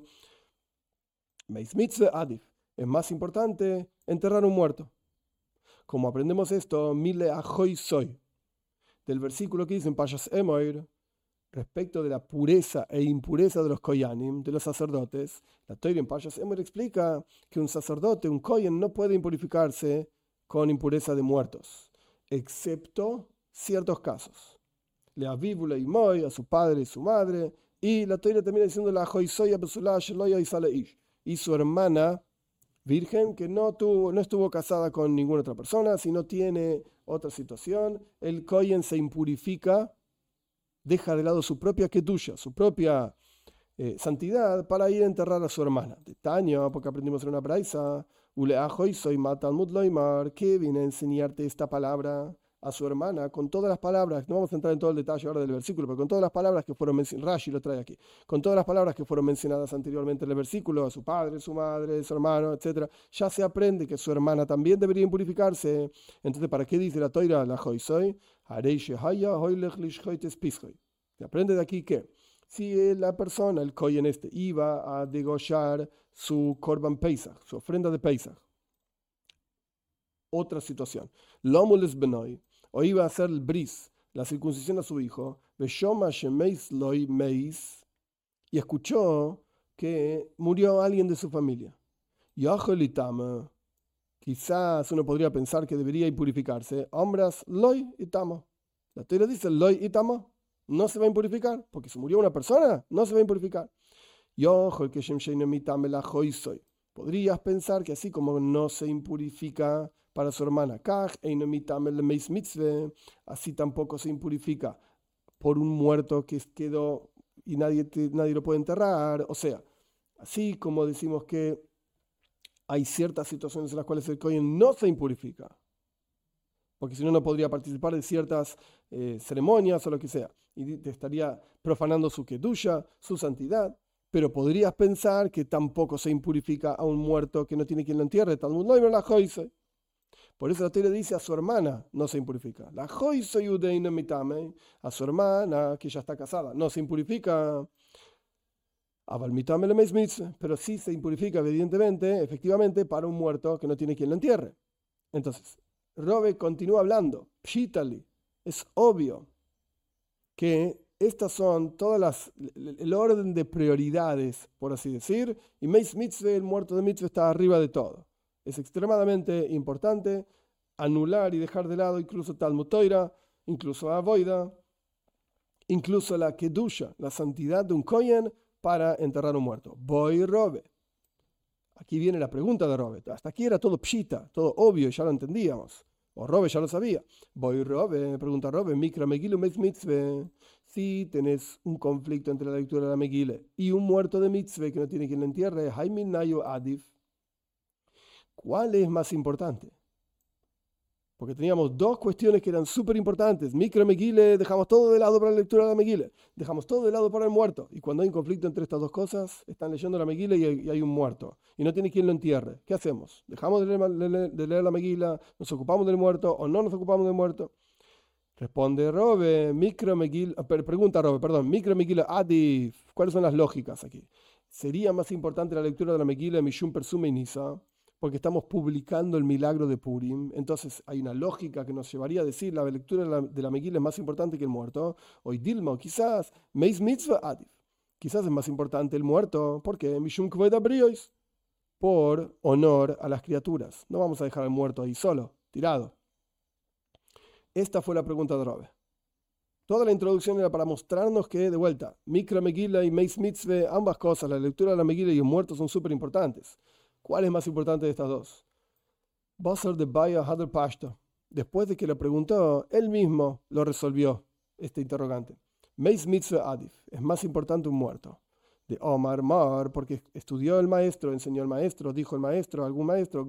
Meis Mitzvah Adif, es más importante enterrar un muerto. Como aprendemos esto, Mile Ahoy Soy, del versículo que dice en Pashas Emoir, respecto de la pureza e impureza de los koyanim, de los sacerdotes, la Torah en Pashas Emoir explica que un sacerdote, un kohen, no puede impurificarse con impureza de muertos, excepto ciertos casos. Le avívula y moy a su padre y su madre, y la Torah termina diciendo la joisoya besulash loya y saleish, y su hermana virgen que no, tuvo, no estuvo casada con ninguna otra persona, si no tiene otra situación, el kohen se impurifica, deja de lado su propia kedusha, su propia eh, santidad, para ir a enterrar a su hermana. De Taño, porque aprendimos en una braisa, uleajo y soy matalmud loimar, que viene a enseñarte esta palabra a su hermana, con todas las palabras, no vamos a entrar en todo el detalle ahora del versículo, pero con todas las palabras que fueron mencionadas, Rashi lo trae aquí, con todas las palabras que fueron mencionadas anteriormente en el versículo, a su padre, su madre, su hermano, etcétera, ya se aprende que su hermana también debería impurificarse. Entonces, ¿para qué dice la Toira la hoisoy? Se aprende de aquí que si la persona, el kohen este, iba a degollar su korban Pesach, su ofrenda de Pesach, otra situación, Lomules Benoy, o iba a hacer el bris, la circuncisión a su hijo, y escuchó que murió alguien de su familia. Quizás uno podría pensar que debería impurificarse. Hombres, loy y tamo. La Torah dice loy y tamo. No se va a impurificar, porque si murió una persona, no se va a impurificar. Podrías pensar que así como no se impurifica para su hermana, así tampoco se impurifica por un muerto que quedó y nadie, te, nadie lo puede enterrar. O sea, así como decimos que hay ciertas situaciones en las cuales el kohen no se impurifica, porque si no, no podría participar de ciertas eh, ceremonias o lo que sea, y te estaría profanando su kedusha, su santidad. Pero podrías pensar que tampoco se impurifica a un muerto que no tiene quien lo entierre. Talmud no la joise. Por eso la Torah dice a su hermana no se impurifica. La joise yudeina mitame, a su hermana que ya está casada, no se impurifica. Aval mitame le meis mitzvah, pero sí se impurifica evidentemente, efectivamente, para un muerto que no tiene quien lo entierre. Entonces, Robe continúa hablando. Pshitali, es obvio que Estas son todas las, el orden de prioridades, por así decir, y Meis Mitzvah, el muerto de Mitzvah, está arriba de todo. Es extremadamente importante anular y dejar de lado incluso Talmud Toira, incluso Avoida, incluso la Kedusha, la santidad de un Kohen para enterrar un muerto. Boy Robe. Aquí viene la pregunta de Robe. Hasta aquí era todo pshita, todo obvio, ya lo entendíamos. O Robe ya lo sabía. Boy Robe, pregunta Robe, Mikra Megilu Meis Mitzvah. Si tenés un conflicto entre la lectura de la Megile y un muerto de Mitzvah que no tiene quien lo entierre, Haimin Nayo Adif. ¿Cuál es más importante? Porque teníamos dos cuestiones que eran súper importantes. Mikra Megile, dejamos todo de lado para la lectura de la Megile. Dejamos todo de lado para el muerto. Y cuando hay un conflicto entre estas dos cosas, están leyendo la Megile y hay, y hay un muerto. Y no tiene quien lo entierre. ¿Qué hacemos? ¿Dejamos de leer, de leer, de leer la Megila? ¿Nos ocupamos del muerto o no nos ocupamos del muerto? Responde Robe, Mikra Megile, pregunta Robe, perdón, Mikra Megile Adif. ¿Cuáles son las lógicas aquí? ¿Sería más importante la lectura de la Megila Mishum Persume y Nisa? Porque estamos publicando el milagro de Purim, entonces hay una lógica que nos llevaría a decir la lectura de la, de la Megillah es más importante que el muerto. O Dilma, o quizás, Meis Mitzvah Adif. Quizás es más importante el muerto. ¿Por qué? Mishum Kved Abriois. Por honor a las criaturas. No vamos a dejar al muerto ahí solo, tirado. Esta fue la pregunta de Robe. Toda la introducción era para mostrarnos que, de vuelta, Mikra Megillah y Meis Mitzvah, ambas cosas, la lectura de la Megillah y el muerto son súper importantes. ¿Cuál es más importante de estas dos? Basar de Baya Hadar Pashto. Después de que lo preguntó, él mismo lo resolvió, este interrogante. Meis Mitzvah Adif. Es más importante un muerto. De Omar Mar, porque estudió el maestro, enseñó el maestro, dijo el maestro, algún maestro,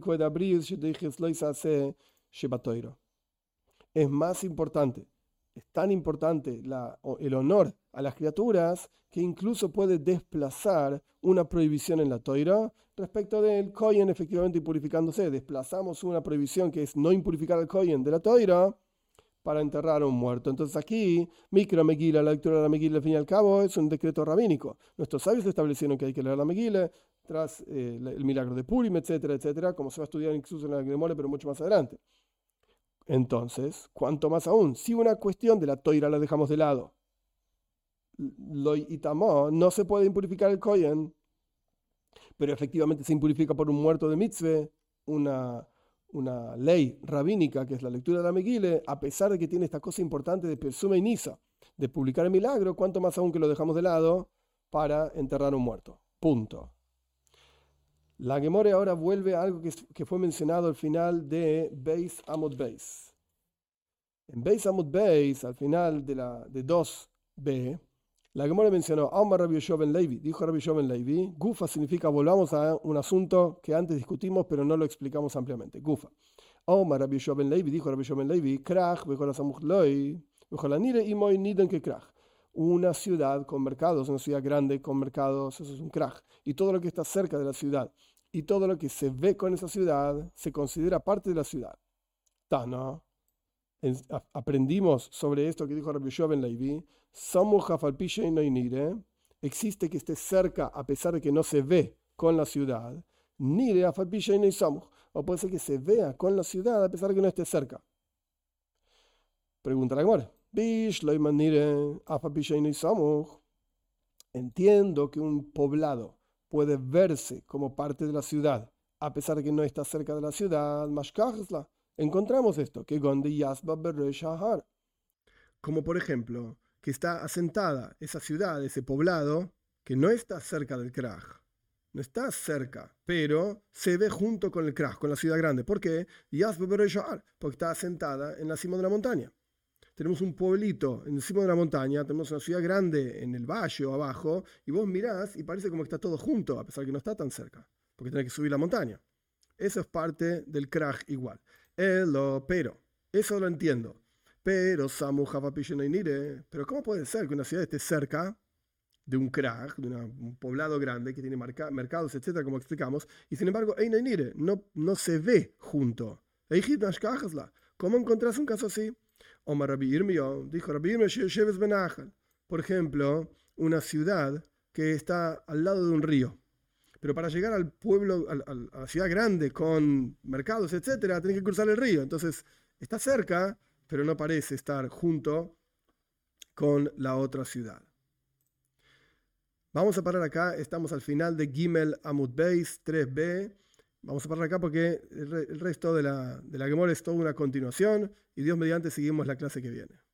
es más importante, es tan importante la, el honor a las criaturas que incluso puede desplazar una prohibición en la Toira respecto del Kohen efectivamente impurificándose. Desplazamos una prohibición que es no impurificar al Kohen de la Toira para enterrar a un muerto. Entonces aquí, Mikra Megillah, la lectura de la Megillah al fin y al cabo es un decreto rabínico. Nuestros sabios establecieron que hay que leer la Megillah tras eh, el milagro de Purim, etcétera, etcétera, como se va a estudiar incluso en la Gemara, pero mucho más adelante. Entonces, cuanto más aún, si una cuestión de la Toira la dejamos de lado, lo itamó, no se puede impurificar el Kohen, pero efectivamente se impurifica por un muerto de mitzvah, una, una ley rabínica que es la lectura de la Megillah, a pesar de que tiene esta cosa importante de Persuma y Nisa, de publicar el milagro, cuanto más aún que lo dejamos de lado para enterrar un muerto. Punto. La Gemore ahora vuelve a algo que, que fue mencionado al final de Beis Amud Beis. En Beis Amud Beis, al final de, la, de dos b, la Gemore mencionó Amar Rabbi Yoshua ben Levi, dijo Rabbi Yoshua ben Levi, Gufa significa volvamos a un asunto que antes discutimos pero no lo explicamos ampliamente. Gufa. Amar Rabbi Yoshua ben Levi, dijo Rabbi Yoshua ben Levi, Krach, bechol asamuch loi, bechol anire imoy niden que Krach. Una ciudad con mercados, una ciudad grande con mercados, eso es un krach. Y todo lo que está cerca de la ciudad y todo lo que se ve con esa ciudad se considera parte de la ciudad. Tana. Aprendimos sobre esto que dijo Rabbi Yoshua ben Levi. Existe que esté cerca a pesar de que no se ve con la ciudad. Nire o puede ser que se vea con la ciudad a pesar de que no esté cerca. Pregunta la Gemara. Entiendo que un poblado puede verse como parte de la ciudad a pesar de que no está cerca de la ciudad. Encontramos esto, que como por ejemplo, que está asentada esa ciudad, ese poblado, que no está cerca del Krach. No está cerca, pero se ve junto con el Krach, con la ciudad grande. ¿Por qué? Porque está asentada en la cima de la montaña. Tenemos un pueblito encima de la montaña, tenemos una ciudad grande en el valle o abajo, y vos mirás y parece como que está todo junto, a pesar de que no está tan cerca, porque tenés que subir la montaña. Eso es parte del Krach igual. Elo, pero, eso lo entiendo. Pero, pero ¿cómo puede ser que una ciudad esté cerca de un Krach, de una, un poblado grande que tiene marca, mercados, etcétera, como explicamos, y sin embargo, no, no se ve junto? ¿Cómo encontrás un caso así? Omar Rabbi Irmio, dijo Rabbi Irmio, por ejemplo, una ciudad que está al lado de un río. Pero para llegar al pueblo, a, a la ciudad grande con mercados, etcétera, tenés que cruzar el río. Entonces, está cerca, pero no parece estar junto con la otra ciudad. Vamos a parar acá, estamos al final de Gimel Amud Beis tres b. Vamos a parar acá porque el resto de la, de la Gemara es toda una continuación y Dios mediante seguimos la clase que viene.